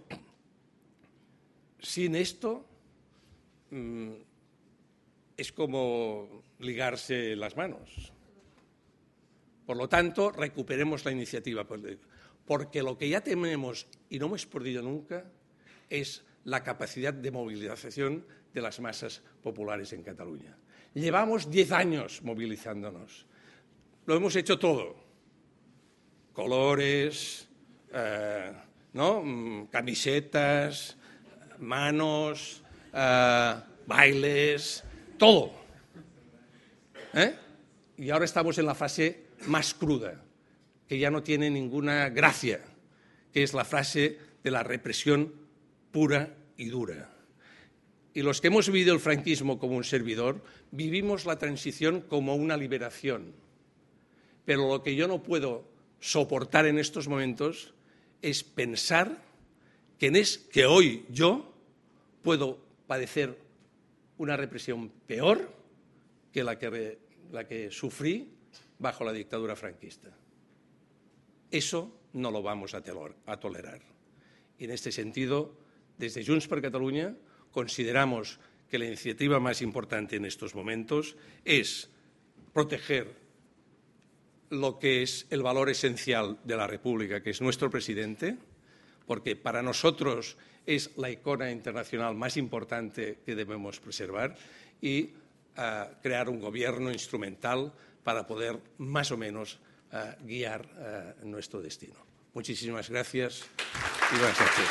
Sin esto mmm, es como ligarse las manos. Por lo tanto, recuperemos la iniciativa política, porque lo que ya tenemos y no hemos perdido nunca es la capacidad de movilización de las masas populares en Cataluña. Llevamos diez años movilizándonos. Lo hemos hecho todo. Colores, eh, ¿no? camisetas, manos, eh, bailes, todo. ¿Eh? Y ahora estamos en la fase más cruda, que ya no tiene ninguna gracia, que es la fase de la represión pura y dura. Y los que hemos vivido el franquismo como un servidor, vivimos la transición como una liberación. Pero lo que yo no puedo soportar en estos momentos es pensar que, en es, que hoy yo puedo padecer una represión peor que la que la que sufrí bajo la dictadura franquista. Eso no lo vamos a tolerar. Y en este sentido, desde Junts per Catalunya, consideramos que la iniciativa más importante en estos momentos es proteger lo que es el valor esencial de la República, que es nuestro presidente, porque para nosotros es la icona internacional más importante que debemos preservar, y uh, crear un gobierno instrumental para poder más o menos uh, guiar uh, nuestro destino. Muchísimas gracias y buenas noches.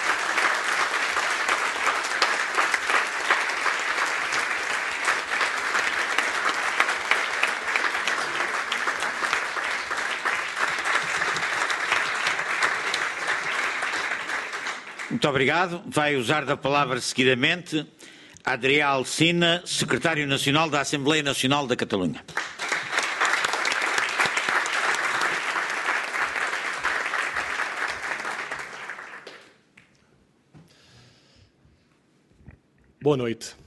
Muito obrigado. Vai usar da palavra seguidamente Adrià Alsina, Secretário Nacional da Assembleia Nacional da Catalunha. Boa noite.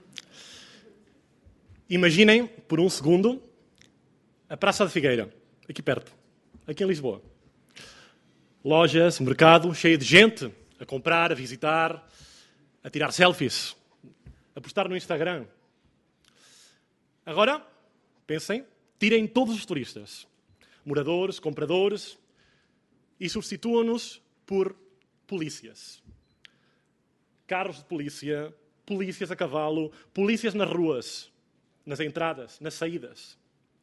Imaginem, por um segundo, a Praça da Figueira, aqui perto, aqui em Lisboa. Lojas, mercado, cheio de gente a comprar, a visitar, a tirar selfies, a postar no Instagram. Agora, pensem, tirem todos os turistas, moradores, compradores, e substituam-nos por polícias. Carros de polícia, polícias a cavalo, polícias nas ruas, nas entradas, nas saídas.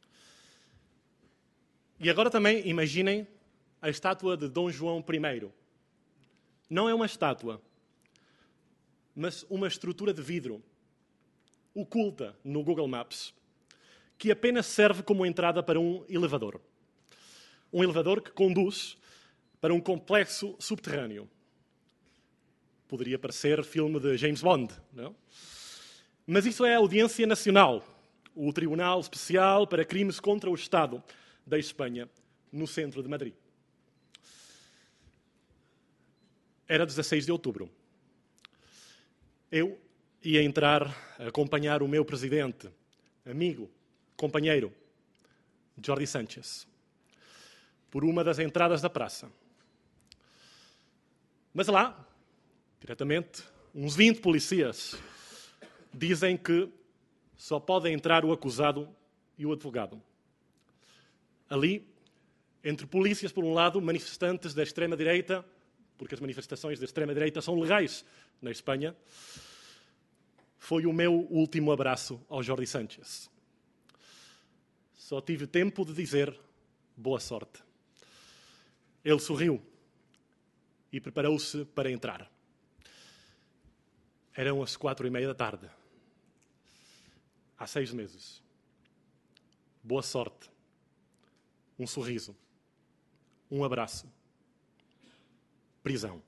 E agora também imaginem a estátua de Dom João I. Não é uma estátua, mas uma estrutura de vidro, oculta no Google Maps, que apenas serve como entrada para um elevador. Um elevador que conduz para um complexo subterrâneo. Poderia parecer filme de James Bond, não? Mas isso é a Audiência Nacional, o Tribunal Especial para Crimes contra o Estado da Espanha, no centro de Madrid. Era dezasseis de outubro. Eu ia entrar a acompanhar o meu presidente, amigo, companheiro, Jordi Sánchez, por uma das entradas da praça. Mas lá, diretamente, uns vinte polícias dizem que só pode entrar o acusado e o advogado. Ali, entre polícias por um lado, manifestantes da extrema-direita, porque as manifestações da extrema-direita são legais na Espanha, foi o meu último abraço ao Jordi Sánchez. Só tive tempo de dizer boa sorte. Ele sorriu e preparou-se para entrar. Eram as quatro e meia da tarde. Há seis meses. Boa sorte. Um sorriso. Um abraço. Prisão.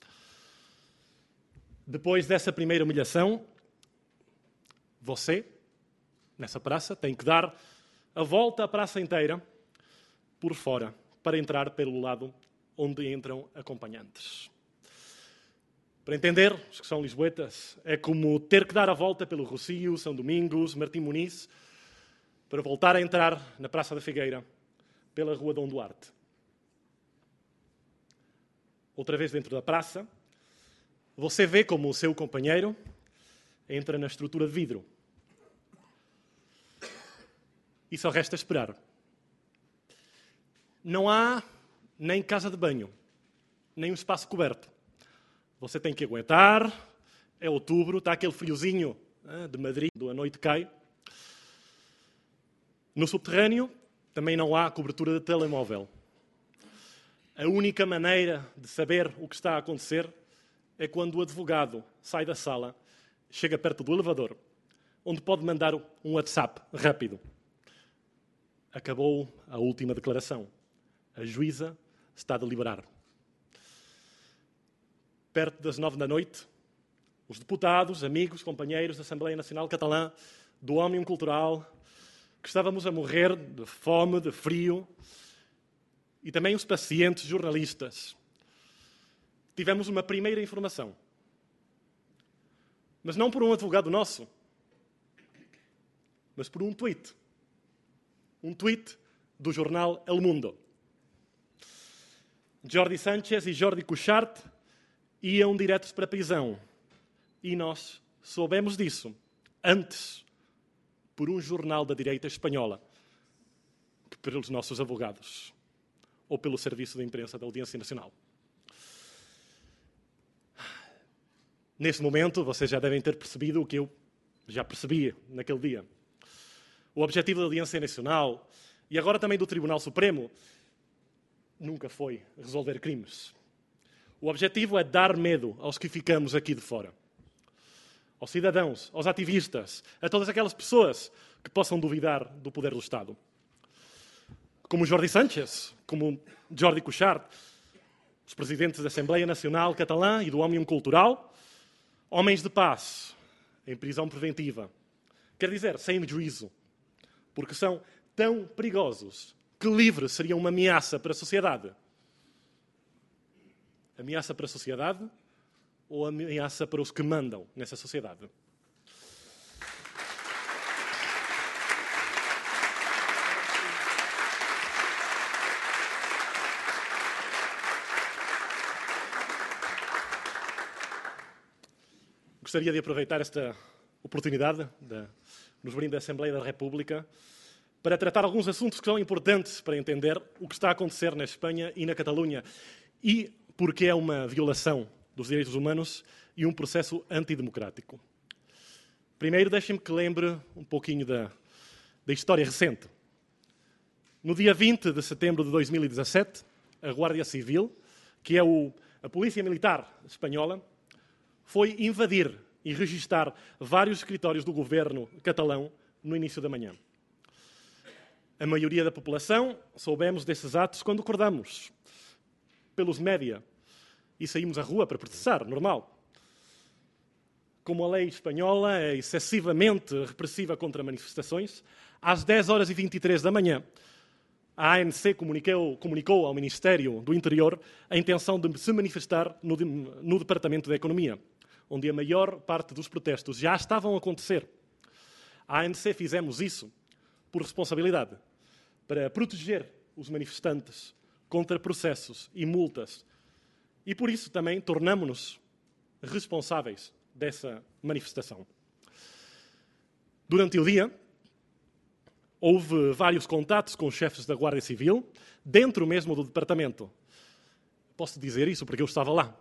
Depois dessa primeira humilhação, você, nessa praça, tem que dar a volta à praça inteira por fora para entrar pelo lado onde entram acompanhantes. Para entender, os que são lisboetas, é como ter que dar a volta pelo Rocio, São Domingos, Martim Muniz, para voltar a entrar na Praça da Figueira pela Rua Dom Duarte. Outra vez dentro da praça, você vê como o seu companheiro entra na estrutura de vidro. E só resta esperar. Não há nem casa de banho, nem um espaço coberto. Você tem que aguentar, é outubro, está aquele friozinho de Madrid, a noite cai. No subterrâneo também não há cobertura de telemóvel. A única maneira de saber o que está a acontecer é quando o advogado sai da sala, chega perto do elevador, onde pode mandar um WhatsApp rápido. Acabou a última declaração. A juíza está a deliberar. Perto das nove da noite, os deputados, amigos, companheiros da Assembleia Nacional Catalã, do Òmnium Cultural, que estávamos a morrer de fome, de frio, e também os pacientes jornalistas. Tivemos uma primeira informação. Mas não por um advogado nosso, mas por um tweet Um tweet do jornal El Mundo. Jordi Sánchez e Jordi Cuixart iam diretos para a prisão. E nós soubemos disso antes por um jornal da direita espanhola que pelos nossos advogados ou pelo Serviço de Imprensa da Audiência Nacional. Nesse momento, vocês já devem ter percebido o que eu já percebi naquele dia. O objetivo da Audiência Nacional e agora também do Tribunal Supremo nunca foi resolver crimes. O objetivo é dar medo aos que ficamos aqui de fora. Aos cidadãos, aos ativistas, a todas aquelas pessoas que possam duvidar do poder do Estado. Como Jordi Sánchez, como Jordi Cuixart, os presidentes da Assembleia Nacional Catalã e do Òmnium Cultural, homens de paz, em prisão preventiva. Quer dizer, sem juízo, porque são tão perigosos que livre seria uma ameaça para a sociedade. Ameaça para a sociedade ou ameaça para os que mandam nessa sociedade? Gostaria de aproveitar esta oportunidade de nos brinde a Assembleia da República para tratar alguns assuntos que são importantes para entender o que está a acontecer na Espanha e na Catalunha e porque é uma violação dos direitos humanos e um processo antidemocrático. Primeiro, deixem-me que lembre um pouquinho da, da história recente. No dia vinte de setembro de dois mil e dezassete, a Guardia Civil, que é o, a Polícia Militar espanhola, foi invadir e registar vários escritórios do governo catalão no início da manhã. A maioria da população soubemos desses atos quando acordamos, pelos média, e saímos à rua para protestar, normal. Como a lei espanhola é excessivamente repressiva contra manifestações, às dez horas e vinte e três da manhã, a A N C comunicou, comunicou ao Ministério do Interior a intenção de se manifestar no, no Departamento da Economia, onde a maior parte dos protestos já estavam a acontecer. A A N C fizemos isso por responsabilidade, para proteger os manifestantes contra processos e multas. E por isso também tornamo-nos responsáveis dessa manifestação. Durante o dia, houve vários contatos com os chefes da Guardia Civil, dentro mesmo do departamento. Posso dizer isso porque eu estava lá,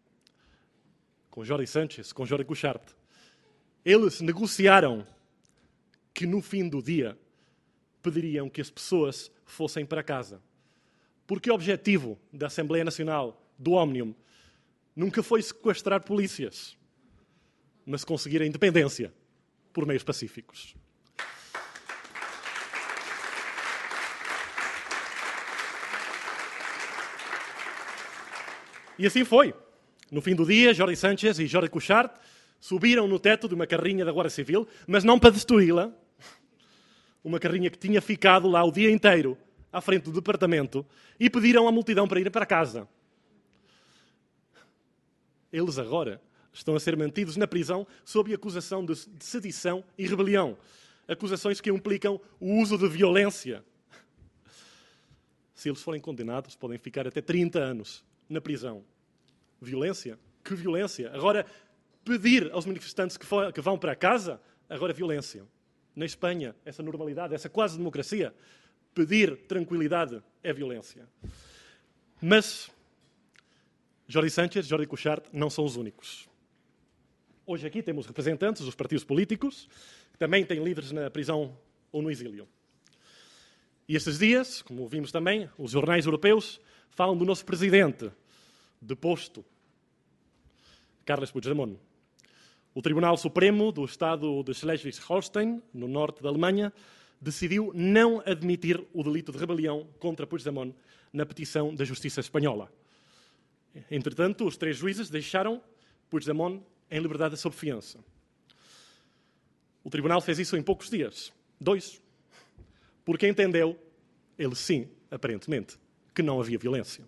com Jordi Sánchez, com Jordi Cuixart. Eles negociaram que no fim do dia pediriam que as pessoas fossem para casa. Porque o objetivo da Assembleia Nacional do Òmnium nunca foi sequestrar polícias, mas conseguir a independência por meios pacíficos. E assim foi. No fim do dia, Jordi Sánchez e Jordi Cuixart subiram no teto de uma carrinha da Guarda Civil, mas não para destruí-la. Uma carrinha que tinha ficado lá o dia inteiro, à frente do departamento, e pediram à multidão para ir para casa. Eles agora estão a ser mantidos na prisão sob acusação de sedição e rebelião. Acusações que implicam o uso de violência. Se eles forem condenados, podem ficar até trinta anos na prisão. Violência? Que violência? Agora, pedir aos manifestantes que, for, que vão para casa, agora violência. Na Espanha, essa normalidade, essa quase democracia, pedir tranquilidade é violência. Mas Jordi Sánchez e Jordi Cuixart não são os únicos. Hoje aqui temos representantes dos partidos políticos, que também têm líderes na prisão ou no exílio. E estes dias, como vimos também, os jornais europeus falam do nosso presidente, deposto, Carles Puigdemont. O Tribunal Supremo do Estado de Schleswig-Holstein, no norte da Alemanha, decidiu não admitir o delito de rebelião contra Puigdemont na petição da Justiça Espanhola. Entretanto, os três juízes deixaram Puigdemont em liberdade sob fiança. O Tribunal fez isso em poucos dias. Dois. Porque entendeu, ele sim, aparentemente, que não havia violência.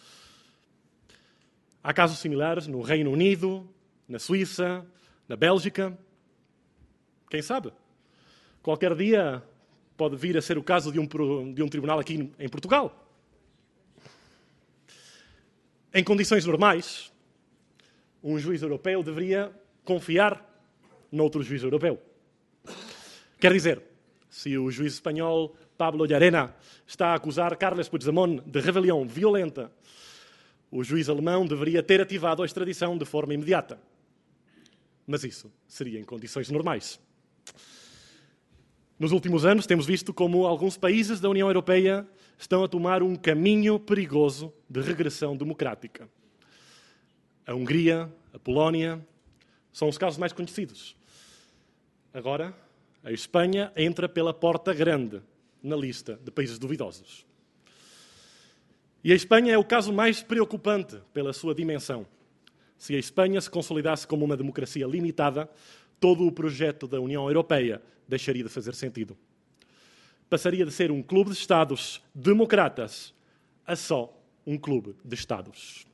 Há casos similares no Reino Unido, na Suíça, na Bélgica. Quem sabe? Qualquer dia pode vir a ser o caso de um, de um tribunal aqui em Portugal. Em condições normais, um juiz europeu deveria confiar noutro juiz europeu. Quer dizer, se o juiz espanhol Pablo Llarena está a acusar Carles Puigdemont de rebelião violenta, o juiz alemão deveria ter ativado a extradição de forma imediata. Mas isso seria em condições normais. Nos últimos anos, temos visto como alguns países da União Europeia estão a tomar um caminho perigoso de regressão democrática. A Hungria, a Polónia, são os casos mais conhecidos. Agora, a Espanha entra pela porta grande na lista de países duvidosos. E a Espanha é o caso mais preocupante pela sua dimensão. Se a Espanha se consolidasse como uma democracia limitada, todo o projeto da União Europeia deixaria de fazer sentido. Passaria de ser um clube de Estados democratas a só um clube de Estados.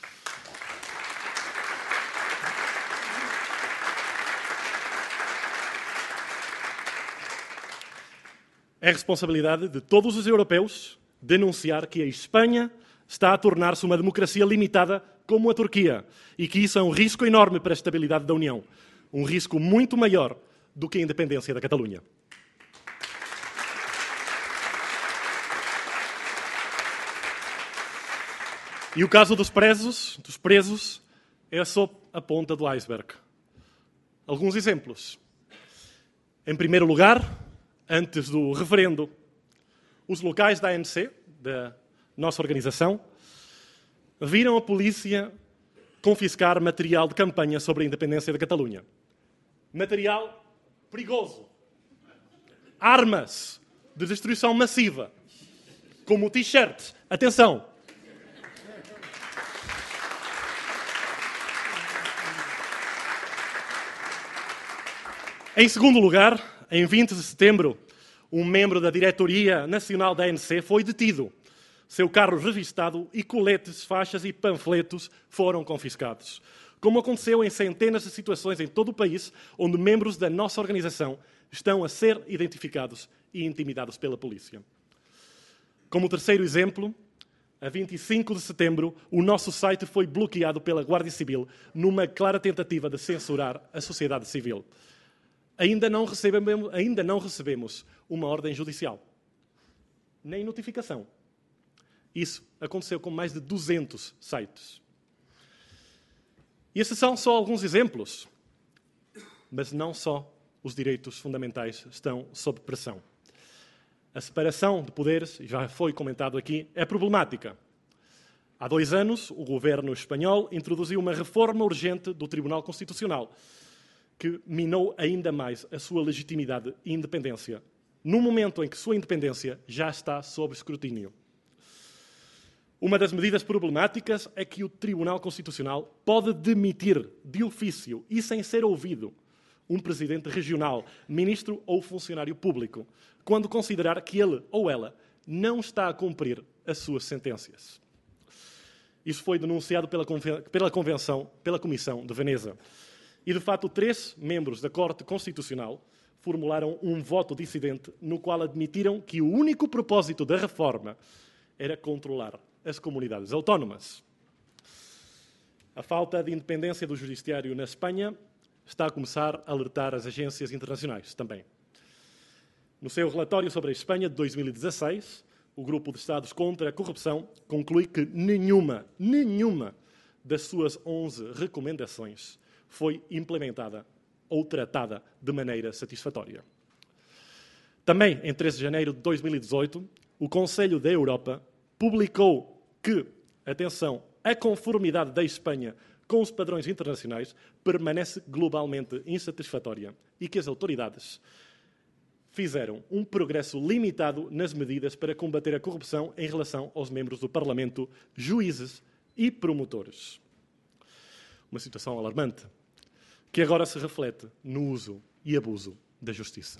É responsabilidade de todos os europeus denunciar que a Espanha está a tornar-se uma democracia limitada como a Turquia e que isso é um risco enorme para a estabilidade da União. Um risco muito maior do que a independência da Catalunha. E o caso dos presos, dos presos é só a ponta do iceberg. Alguns exemplos. Em primeiro lugar, antes do referendo, os locais da A N C, da nossa organização, viram a polícia confiscar material de campanha sobre a independência da Catalunha. Material perigoso. Armas de destruição massiva, como t-shirts. Atenção! Em segundo lugar, em vinte de setembro, um membro da diretoria nacional da A N C foi detido. Seu carro revistado e coletes, faixas e panfletos foram confiscados. Como aconteceu em centenas de situações em todo o país, onde membros da nossa organização estão a ser identificados e intimidados pela polícia. Como terceiro exemplo, a vinte e cinco de setembro, o nosso site foi bloqueado pela Guarda Civil numa clara tentativa de censurar a sociedade civil. Ainda não recebemos, ainda não recebemos uma ordem judicial, nem notificação. Isso aconteceu com mais de duzentos sites. E esses são só alguns exemplos, mas não só os direitos fundamentais estão sob pressão. A separação de poderes, já foi comentado aqui, é problemática. Há dois anos, o governo espanhol introduziu uma reforma urgente do Tribunal Constitucional, que minou ainda mais a sua legitimidade e independência, no momento em que sua independência já está sob escrutínio. Uma das medidas problemáticas é que o Tribunal Constitucional pode demitir de ofício e sem ser ouvido um presidente regional, ministro ou funcionário público, quando considerar que ele ou ela não está a cumprir as suas sentenças. Isso foi denunciado pela, pela Convenção, pela Comissão de Veneza. E, de fato, três membros da Corte Constitucional formularam um voto dissidente no qual admitiram que o único propósito da reforma era controlar as comunidades autónomas. A falta de independência do judiciário na Espanha está a começar a alertar as agências internacionais também. No seu relatório sobre a Espanha de dois mil e dezasseis, o Grupo de Estados contra a Corrupção conclui que nenhuma, nenhuma das suas onze recomendações foi implementada ou tratada de maneira satisfatória. Também, em treze de janeiro de dois mil e dezoito, o Conselho da Europa publicou que, atenção, a conformidade da Espanha com os padrões internacionais permanece globalmente insatisfatória e que as autoridades fizeram um progresso limitado nas medidas para combater a corrupção em relação aos membros do Parlamento, juízes e promotores. Uma situação alarmante, que agora se reflete no uso e abuso da justiça.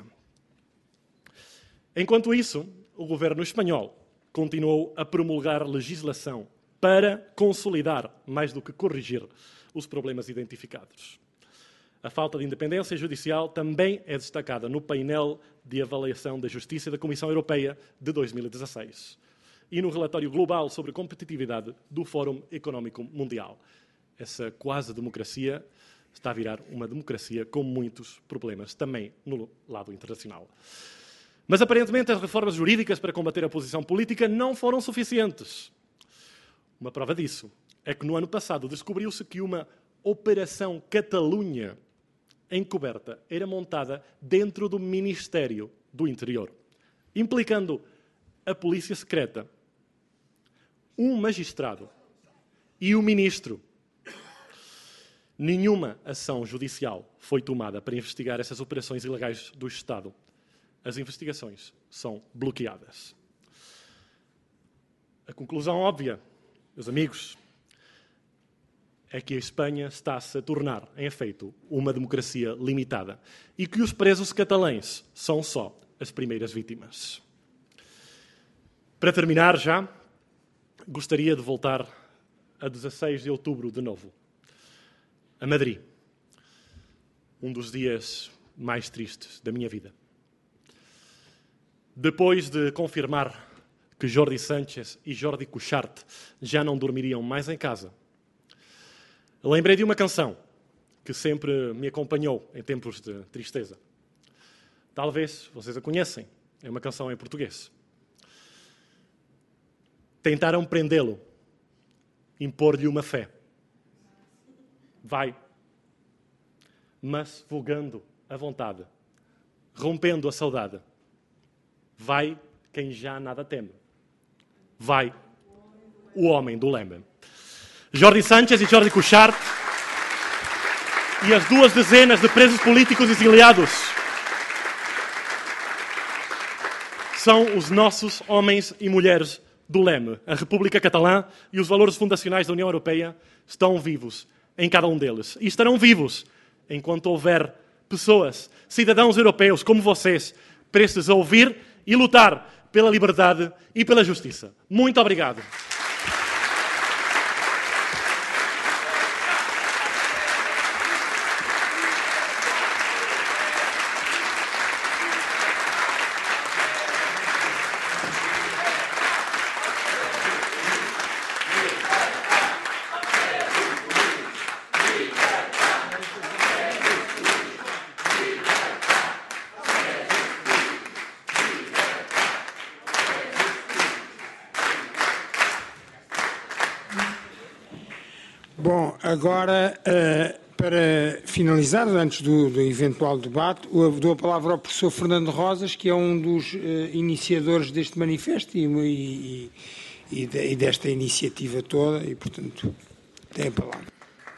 Enquanto isso, o governo espanhol continuou a promulgar legislação para consolidar, mais do que corrigir, os problemas identificados. A falta de independência judicial também é destacada no painel de avaliação da Justiça da Comissão Europeia de dois mil e dezasseis e no relatório global sobre competitividade do Fórum Económico Mundial. Essa quase democracia está a virar uma democracia com muitos problemas, também no lado internacional. Mas, aparentemente, as reformas jurídicas para combater a oposição política não foram suficientes. Uma prova disso é que, no ano passado, descobriu-se que uma Operação Catalunha encoberta era montada dentro do Ministério do Interior, implicando a polícia secreta, um magistrado e o ministro. Nenhuma ação judicial foi tomada para investigar essas operações ilegais do Estado. As investigações são bloqueadas. A conclusão óbvia, meus amigos, é que a Espanha está-se a tornar, em efeito, uma democracia limitada e que os presos catalães são só as primeiras vítimas. Para terminar já, gostaria de voltar a dezasseis de outubro de novo, a Madrid, um dos dias mais tristes da minha vida. Depois de confirmar que Jordi Sánchez e Jordi Cuixart já não dormiriam mais em casa, lembrei de uma canção que sempre me acompanhou em tempos de tristeza. Talvez vocês a conhecem, é uma canção em português. Tentaram prendê-lo, impor-lhe uma fé. Vai, mas vogando a vontade, rompendo a saudade. Vai quem já nada teme. Vai o homem do leme. Jordi Sánchez e Jordi Cuixart e as duas dezenas de presos políticos exiliados são os nossos homens e mulheres do leme. A República Catalã e os valores fundacionais da União Europeia estão vivos em cada um deles. E estarão vivos enquanto houver pessoas, cidadãos europeus como vocês, prestes a ouvir e lutar pela liberdade e pela justiça. Muito obrigado. Bom, agora, uh, para finalizar, antes do, do eventual debate, dou a palavra ao professor Fernando Rosas, que é um dos uh, iniciadores deste manifesto e, e, e, e desta iniciativa toda, e, portanto, tem a palavra.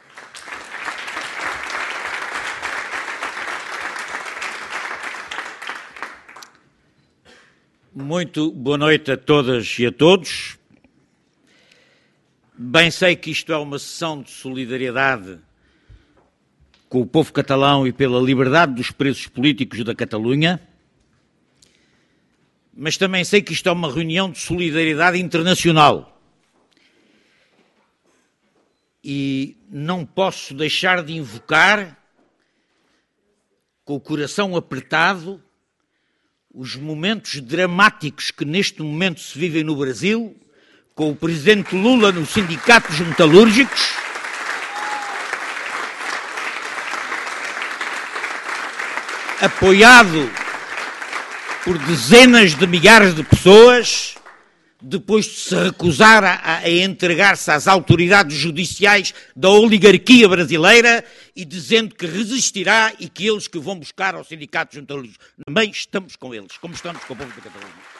Muito boa noite a todas e a todos. Bem sei que isto é uma sessão de solidariedade com o povo catalão e pela liberdade dos presos políticos da Catalunha, mas também sei que isto é uma reunião de solidariedade internacional. E não posso deixar de invocar, com o coração apertado, os momentos dramáticos que neste momento se vivem no Brasil, com o presidente Lula nos sindicatos metalúrgicos, apoiado por dezenas de milhares de pessoas, depois de se recusar a, a entregar-se às autoridades judiciais da oligarquia brasileira e dizendo que resistirá e que eles que vão buscar aos sindicatos metalúrgicos. Também estamos com eles, como estamos com o povo da Catalunha.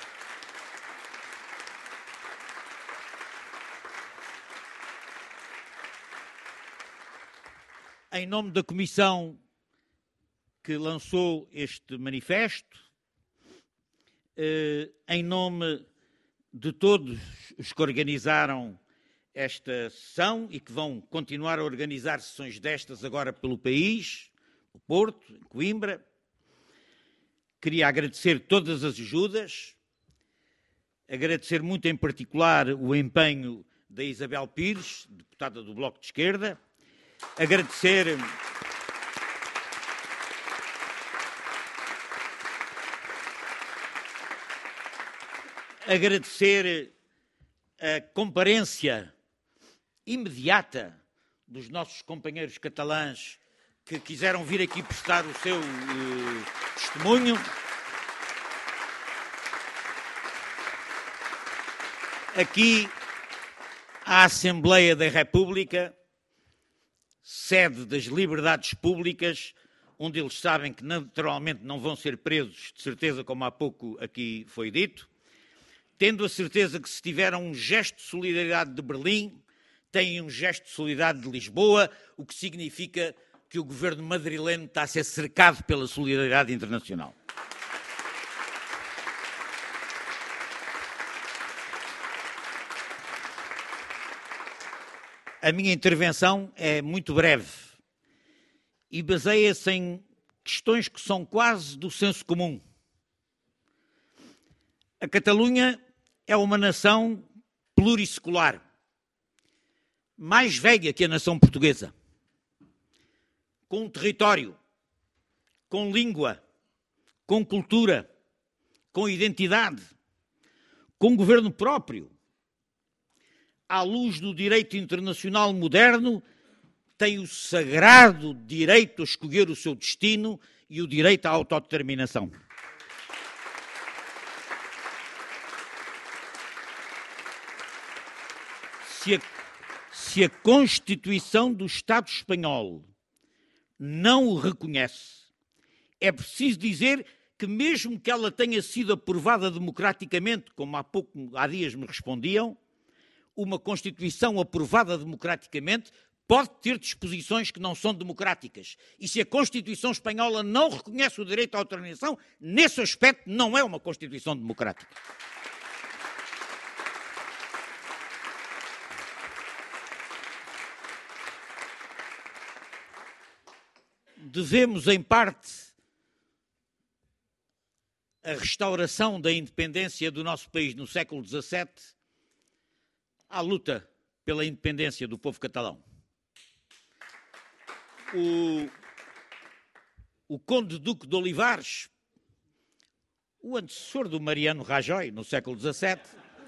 Em nome da comissão que lançou este manifesto, em nome de todos os que organizaram esta sessão e que vão continuar a organizar sessões destas agora pelo país, no Porto, em Coimbra, queria agradecer todas as ajudas, agradecer muito em particular o empenho da Isabel Pires, deputada do Bloco de Esquerda, agradecer agradecer a comparência imediata dos nossos companheiros catalães que quiseram vir aqui prestar o seu uh, testemunho. Aqui, a Assembleia da República, sede das liberdades públicas, onde eles sabem que naturalmente não vão ser presos, de certeza, como há pouco aqui foi dito, tendo a certeza que se tiveram um gesto de solidariedade de Berlim, têm um gesto de solidariedade de Lisboa, o que significa que o governo madrileno está a ser cercado pela solidariedade internacional. A minha intervenção é muito breve e baseia-se em questões que são quase do senso comum. A Catalunha é uma nação plurissecular, mais velha que a nação portuguesa, com um território, com língua, com cultura, com identidade, com governo próprio. À luz do direito internacional moderno, tem o sagrado direito a escolher o seu destino e o direito à autodeterminação. Se a, se a Constituição do Estado espanhol não o reconhece, é preciso dizer que mesmo que ela tenha sido aprovada democraticamente, como há pouco, há dias me respondiam, uma Constituição aprovada democraticamente pode ter disposições que não são democráticas. E se a Constituição espanhola não reconhece o direito à autodeterminação, nesse aspecto não é uma Constituição democrática. Devemos, em parte, a restauração da independência do nosso país no século dezassete à luta pela independência do povo catalão. O, o Conde Duque de Olivares, o antecessor do Mariano Rajoy, no século dezassete,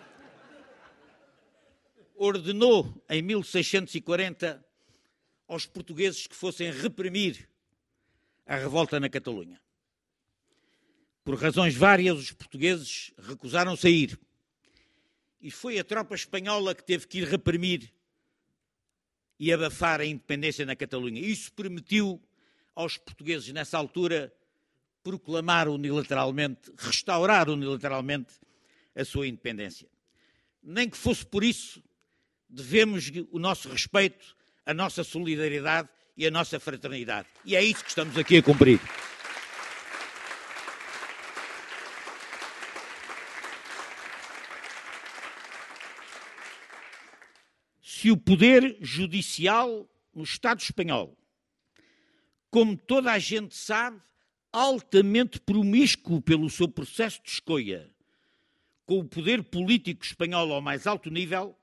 ordenou, em mil seiscentos e quarenta, aos portugueses que fossem reprimir a revolta na Catalunha. Por razões várias, os portugueses recusaram-se a ir. E foi a tropa espanhola que teve que ir reprimir e abafar a independência na Catalunha. Isso permitiu aos portugueses, nessa altura, proclamar unilateralmente, restaurar unilateralmente a sua independência. Nem que fosse por isso, devemos o nosso respeito, a nossa solidariedade e a nossa fraternidade. E é isso que estamos aqui a cumprir. Se o poder judicial no Estado espanhol, como toda a gente sabe, altamente promíscuo pelo seu processo de escolha, com o poder político espanhol ao mais alto nível,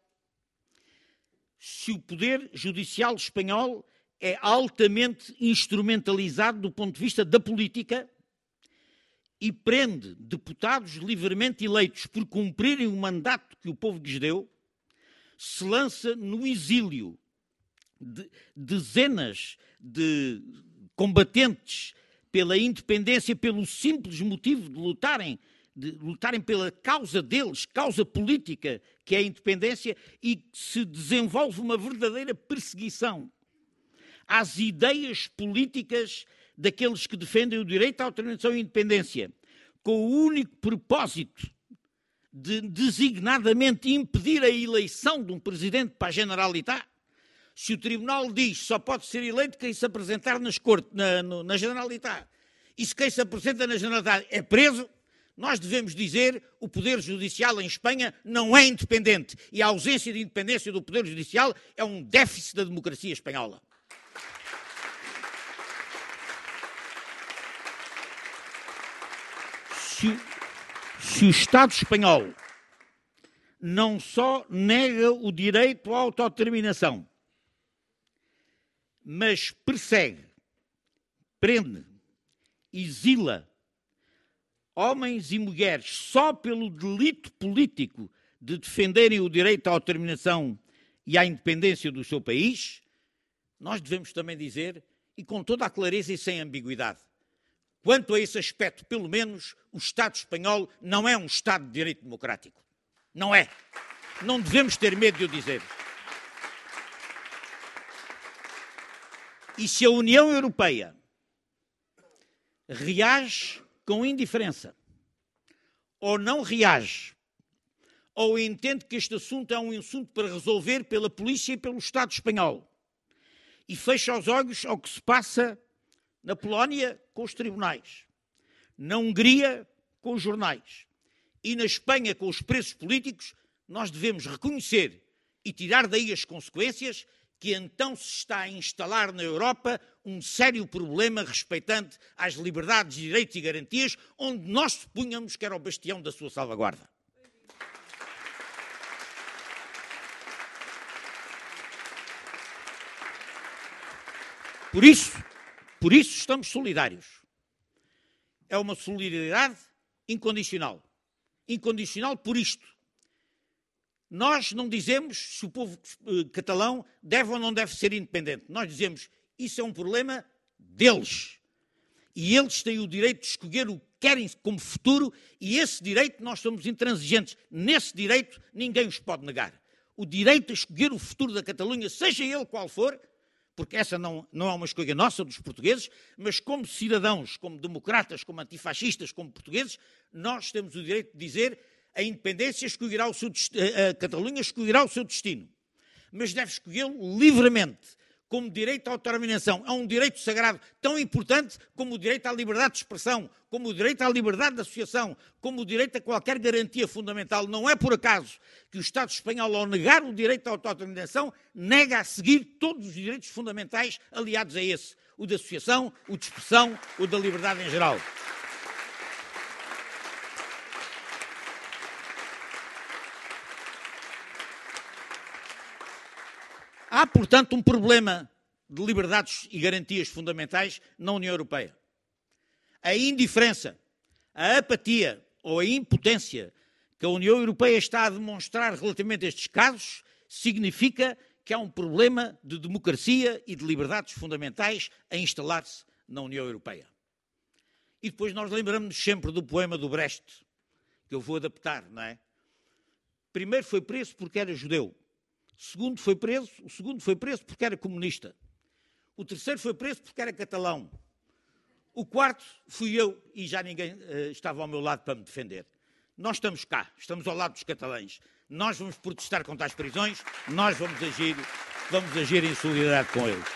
se o poder judicial espanhol é altamente instrumentalizado do ponto de vista da política e prende deputados livremente eleitos por cumprirem o mandato que o povo lhes deu, se lança no exílio de dezenas de combatentes pela independência, pelo simples motivo de lutarem, de lutarem pela causa deles, causa política, que é a independência, e se desenvolve uma verdadeira perseguição às ideias políticas daqueles que defendem o direito à autodeterminação e independência, com o único propósito de designadamente impedir a eleição de um presidente para a Generalitat. Se o Tribunal diz que só pode ser eleito quem se apresentar nas cortes, na, no, na Generalitat, e se quem se apresenta na Generalitat é preso, nós devemos dizer que o Poder Judicial em Espanha não é independente e a ausência de independência do Poder Judicial é um déficit da democracia espanhola. Se, se o Estado espanhol não só nega o direito à autodeterminação, mas persegue, prende, exila homens e mulheres, só pelo delito político de defenderem o direito à autodeterminação e à independência do seu país, nós devemos também dizer, e com toda a clareza e sem ambiguidade, quanto a esse aspecto, pelo menos, o Estado espanhol não é um Estado de direito democrático. Não é. Não devemos ter medo de o dizer. E se a União Europeia reage com indiferença, ou não reage, ou entende que este assunto é um assunto para resolver pela polícia e pelo Estado espanhol, e fecha os olhos ao que se passa na Polónia com os tribunais, na Hungria com os jornais e na Espanha com os presos políticos, nós devemos reconhecer e tirar daí as consequências que então se está a instalar na Europa um sério problema respeitante às liberdades, direitos e garantias, onde nós supunhamos que era o bastião da sua salvaguarda. Por isso, por isso estamos solidários. É uma solidariedade incondicional. Incondicional por isto. Nós não dizemos se o povo catalão deve ou não deve ser independente. Nós dizemos isso é um problema deles. E eles têm o direito de escolher o que querem como futuro e esse direito nós somos intransigentes. Nesse direito ninguém os pode negar. O direito a escolher o futuro da Catalunha, seja ele qual for, porque essa não, não é uma escolha nossa, dos portugueses, mas como cidadãos, como democratas, como antifascistas, como portugueses, nós temos o direito de dizer a independência escolherá o seu destino, a Catalunha escolherá o seu destino, mas deve escolhê-lo livremente, como direito à autodeterminação. É um direito sagrado tão importante como o direito à liberdade de expressão, como o direito à liberdade de associação, como o direito a qualquer garantia fundamental. Não é por acaso que o Estado espanhol, ao negar o direito à autodeterminação, nega a seguir todos os direitos fundamentais aliados a esse, o da associação, o de expressão, o da liberdade em geral. Há, portanto, um problema de liberdades e garantias fundamentais na União Europeia. A indiferença, a apatia ou a impotência que a União Europeia está a demonstrar relativamente a estes casos significa que há um problema de democracia e de liberdades fundamentais a instalar-se na União Europeia. E depois nós lembramos-nos sempre do poema do Brecht, que eu vou adaptar, não é? Primeiro foi preso porque era judeu. Segundo foi preso, o segundo foi preso porque era comunista. O terceiro foi preso porque era catalão. O quarto fui eu e já ninguém uh, estava ao meu lado para me defender. Nós estamos cá, estamos ao lado dos catalães. Nós vamos protestar contra as prisões, nós vamos agir, vamos agir em solidariedade com eles.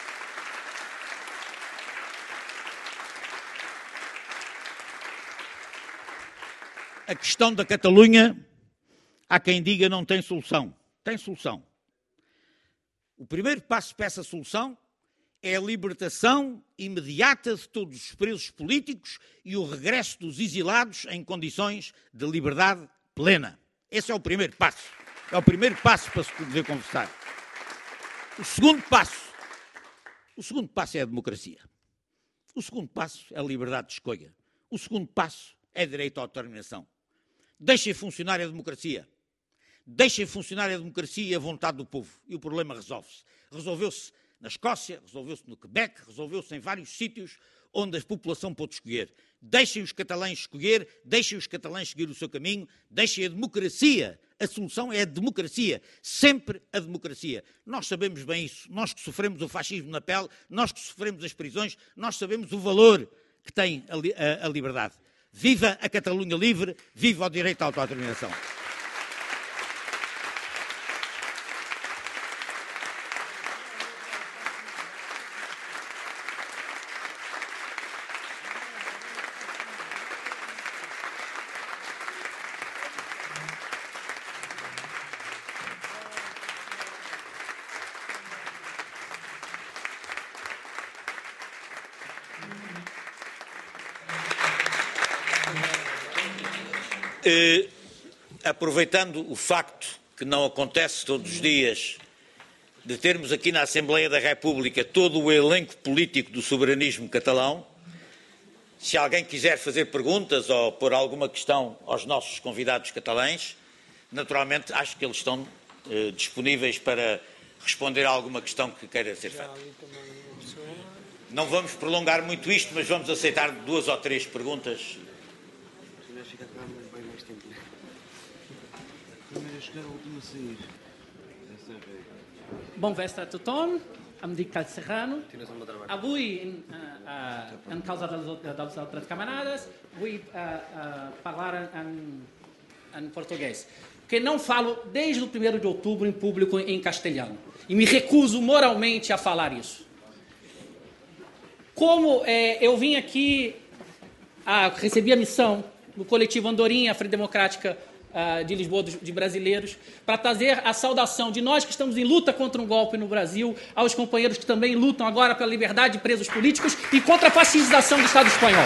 A questão da Catalunha, há quem diga não tem solução. Tem solução. O primeiro passo para essa solução é a libertação imediata de todos os presos políticos e o regresso dos exilados em condições de liberdade plena. Esse é o primeiro passo. É o primeiro passo para se poder conversar. O segundo passo, o segundo passo é a democracia. O segundo passo é a liberdade de escolha. O segundo passo é direito à autodeterminação. Deixem funcionar a democracia. Deixem funcionar a democracia e a vontade do povo. E o problema resolve-se. Resolveu-se na Escócia, resolveu-se no Quebec, resolveu-se em vários sítios onde a população pôde escolher. Deixem os catalães escolher, deixem os catalães seguir o seu caminho, deixem a democracia. A solução é a democracia. Sempre a democracia. Nós sabemos bem isso. Nós que sofremos o fascismo na pele, nós que sofremos as prisões, nós sabemos o valor que tem a, a, a liberdade. Viva a Catalunha livre, viva o direito à autodeterminação. Eh, aproveitando o facto que não acontece todos os dias de termos aqui na Assembleia da República todo o elenco político do soberanismo catalão, se alguém quiser fazer perguntas ou pôr alguma questão aos nossos convidados catalães, naturalmente acho que eles estão eh, disponíveis para responder a alguma questão que queira ser feita. Não vamos prolongar muito isto, mas vamos aceitar duas ou três perguntas. Bon vespre a tothom, em dic Cal Serrano. Avui, en, uh, en causa dels, dels altres camarades, vull uh, uh, falar em, em português. Porque não falo desde o primeiro de outubro em público em castelhano. E me recuso moralmente a falar isso. Como é, eu vim aqui, a, recebi a missão no coletivo Andorinha, a Frente Democrática uh, de Lisboa, de, de brasileiros, para trazer a saudação de nós que estamos em luta contra um golpe no Brasil, aos companheiros que também lutam agora pela liberdade de presos políticos e contra a fascistização do Estado espanhol.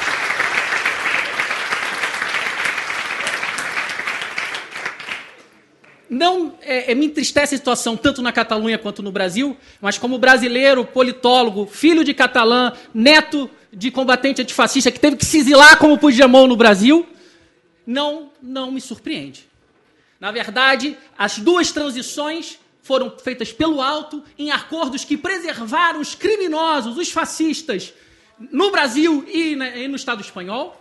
Não é, é, me entristece a situação tanto na Catalunha quanto no Brasil, mas como brasileiro, politólogo, filho de catalã, neto de combatente antifascista que teve que se exilar como Puigdemont no Brasil, não, não me surpreende. Na verdade, as duas transições foram feitas pelo alto em acordos que preservaram os criminosos, os fascistas, no Brasil e, na, e no Estado espanhol,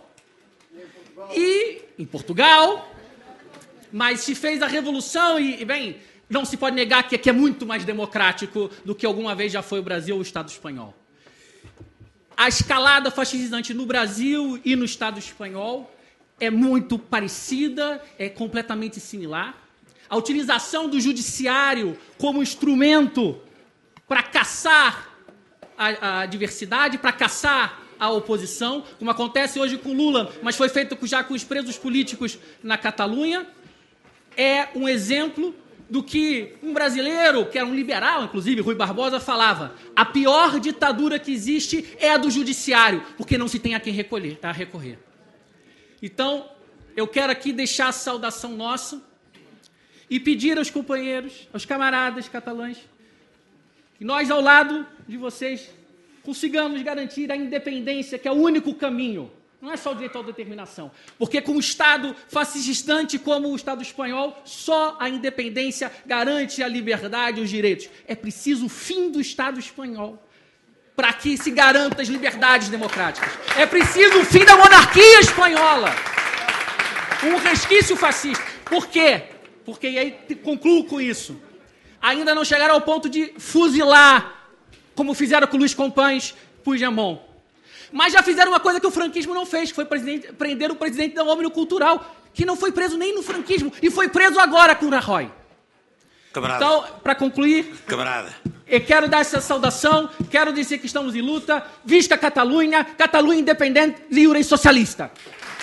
e em Portugal. Mas se fez a revolução e, bem, não se pode negar que aqui é muito mais democrático do que alguma vez já foi o Brasil ou o Estado espanhol. A escalada fascistante no Brasil e no Estado espanhol é muito parecida, é completamente similar. A utilização do judiciário como instrumento para caçar a, a diversidade, para caçar a oposição, como acontece hoje com Lula, mas foi feito já com os presos políticos na Catalunha, é um exemplo do que um brasileiro, que era um liberal, inclusive, Rui Barbosa, falava. A pior ditadura que existe é a do judiciário, porque não se tem a quem recolher, a recorrer. Então, eu quero aqui deixar a saudação nossa e pedir aos companheiros, aos camaradas catalães, que nós, ao lado de vocês, consigamos garantir a independência, que é o único caminho. Não é só o direito à autodeterminação. Porque com um Estado fascistante como o Estado espanhol, só a independência garante a liberdade e os direitos. É preciso o fim do Estado espanhol para que se garanta as liberdades democráticas. É preciso o fim da monarquia espanhola. Um resquício fascista. Por quê? Porque, e aí concluo com isso, ainda não chegaram ao ponto de fuzilar, como fizeram com Luís Companys, Puigdemont. Mas já fizeram uma coisa que o franquismo não fez, que foi prender o presidente da Òmnio Cultural, que não foi preso nem no franquismo, e foi preso agora com o Rajoy. Camarada. Então, para concluir, Camarada. eu quero dar essa saudação, quero dizer que estamos em luta, visca Catalunha, Catalunha independente, livre e socialista.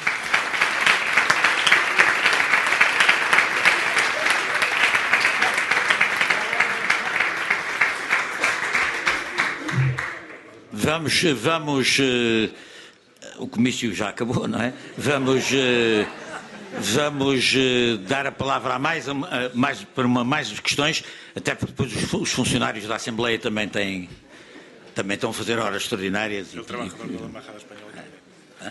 Vamos, vamos uh, o comício já acabou, não é? Vamos, uh, vamos uh, dar a palavra a mais, a, mais, para uma, mais questões, até porque depois os, os funcionários da Assembleia também têm, também estão a fazer horas extraordinárias. Eu trabalho com a Embajada Espanhola. Hã?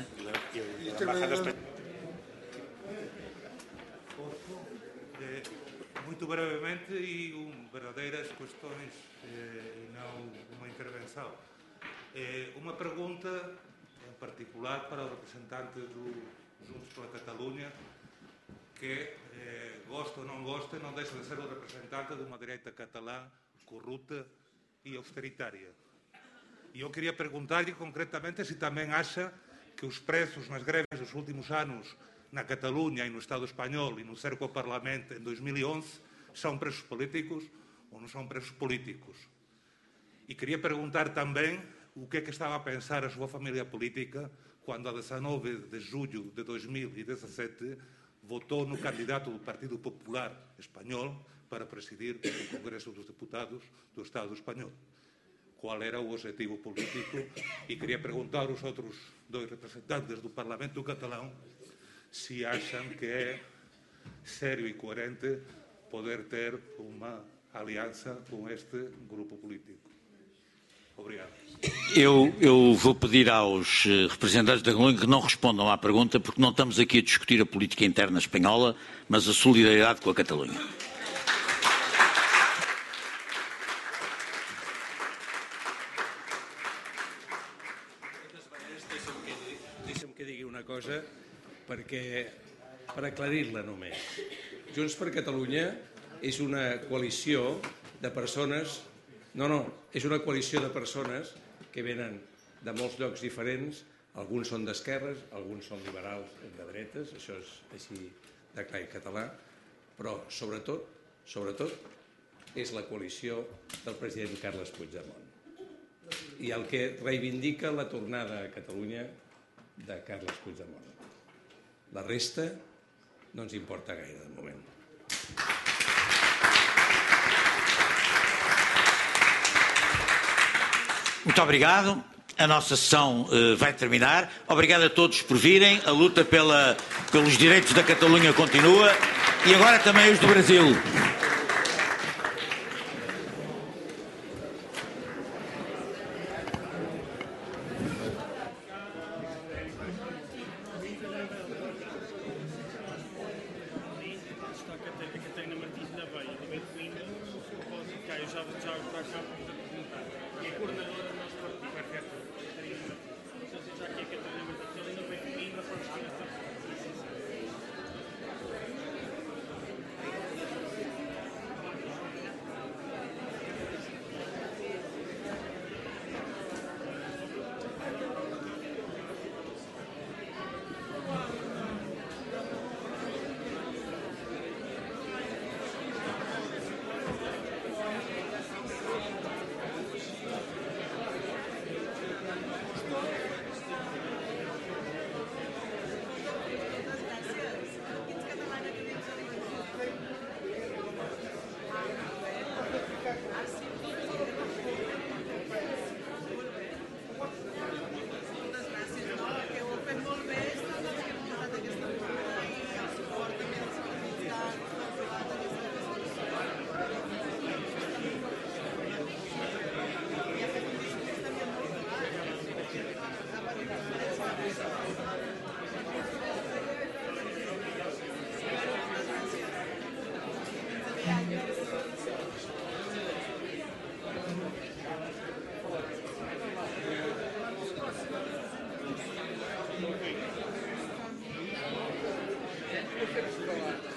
Muito brevemente e um, verdadeiras questões eh, e não uma intervenção. Eh, uma pergunta em particular para o representante do Juntos pela Catalunha, que, eh, gosta ou não gosta, não deixa de ser o representante de uma direita catalã corrupta e austeritária. E eu queria perguntar-lhe concretamente se também acha que os preços nas greves dos últimos anos na Catalunha e no Estado espanhol e no cerco ao Parlamento em dois mil e onze são preços políticos ou não são preços políticos. E queria perguntar também o que é que estava a pensar a sua família política quando, a dezanove de julho de dois mil e dezassete, votou no candidato do Partido Popular Espanhol para presidir o Congresso dos Deputados do Estado espanhol. Qual era o objetivo político? E queria perguntar aos outros dois representantes do Parlamento catalão se acham que é sério e coerente poder ter uma aliança com este grupo político. Obrigado. Eu, eu vou pedir aos representantes da Catalunha que não respondam à pergunta, porque não estamos aqui a discutir a política interna espanhola, mas a solidariedade com a Catalunha. Deixa'm que digui una cosa, perquè, per aclarir-la només. Junts per Catalunya és una coalició de persones... No, no, és una coalició de persones que venen de molts llocs diferents, alguns són d'esquerres, alguns són liberals de dretes, això és així de clar i català, però sobretot, sobretot és la coalició del president Carles Puigdemont. I el que reivindica la tornada a Catalunya de Carles Puigdemont. La resta no ens importa gaire de moment. Muito obrigado. A nossa sessão uh, vai terminar. Obrigado a todos por virem. A luta pela, pelos direitos da Catalunha continua. E agora também os do Brasil. Thank you.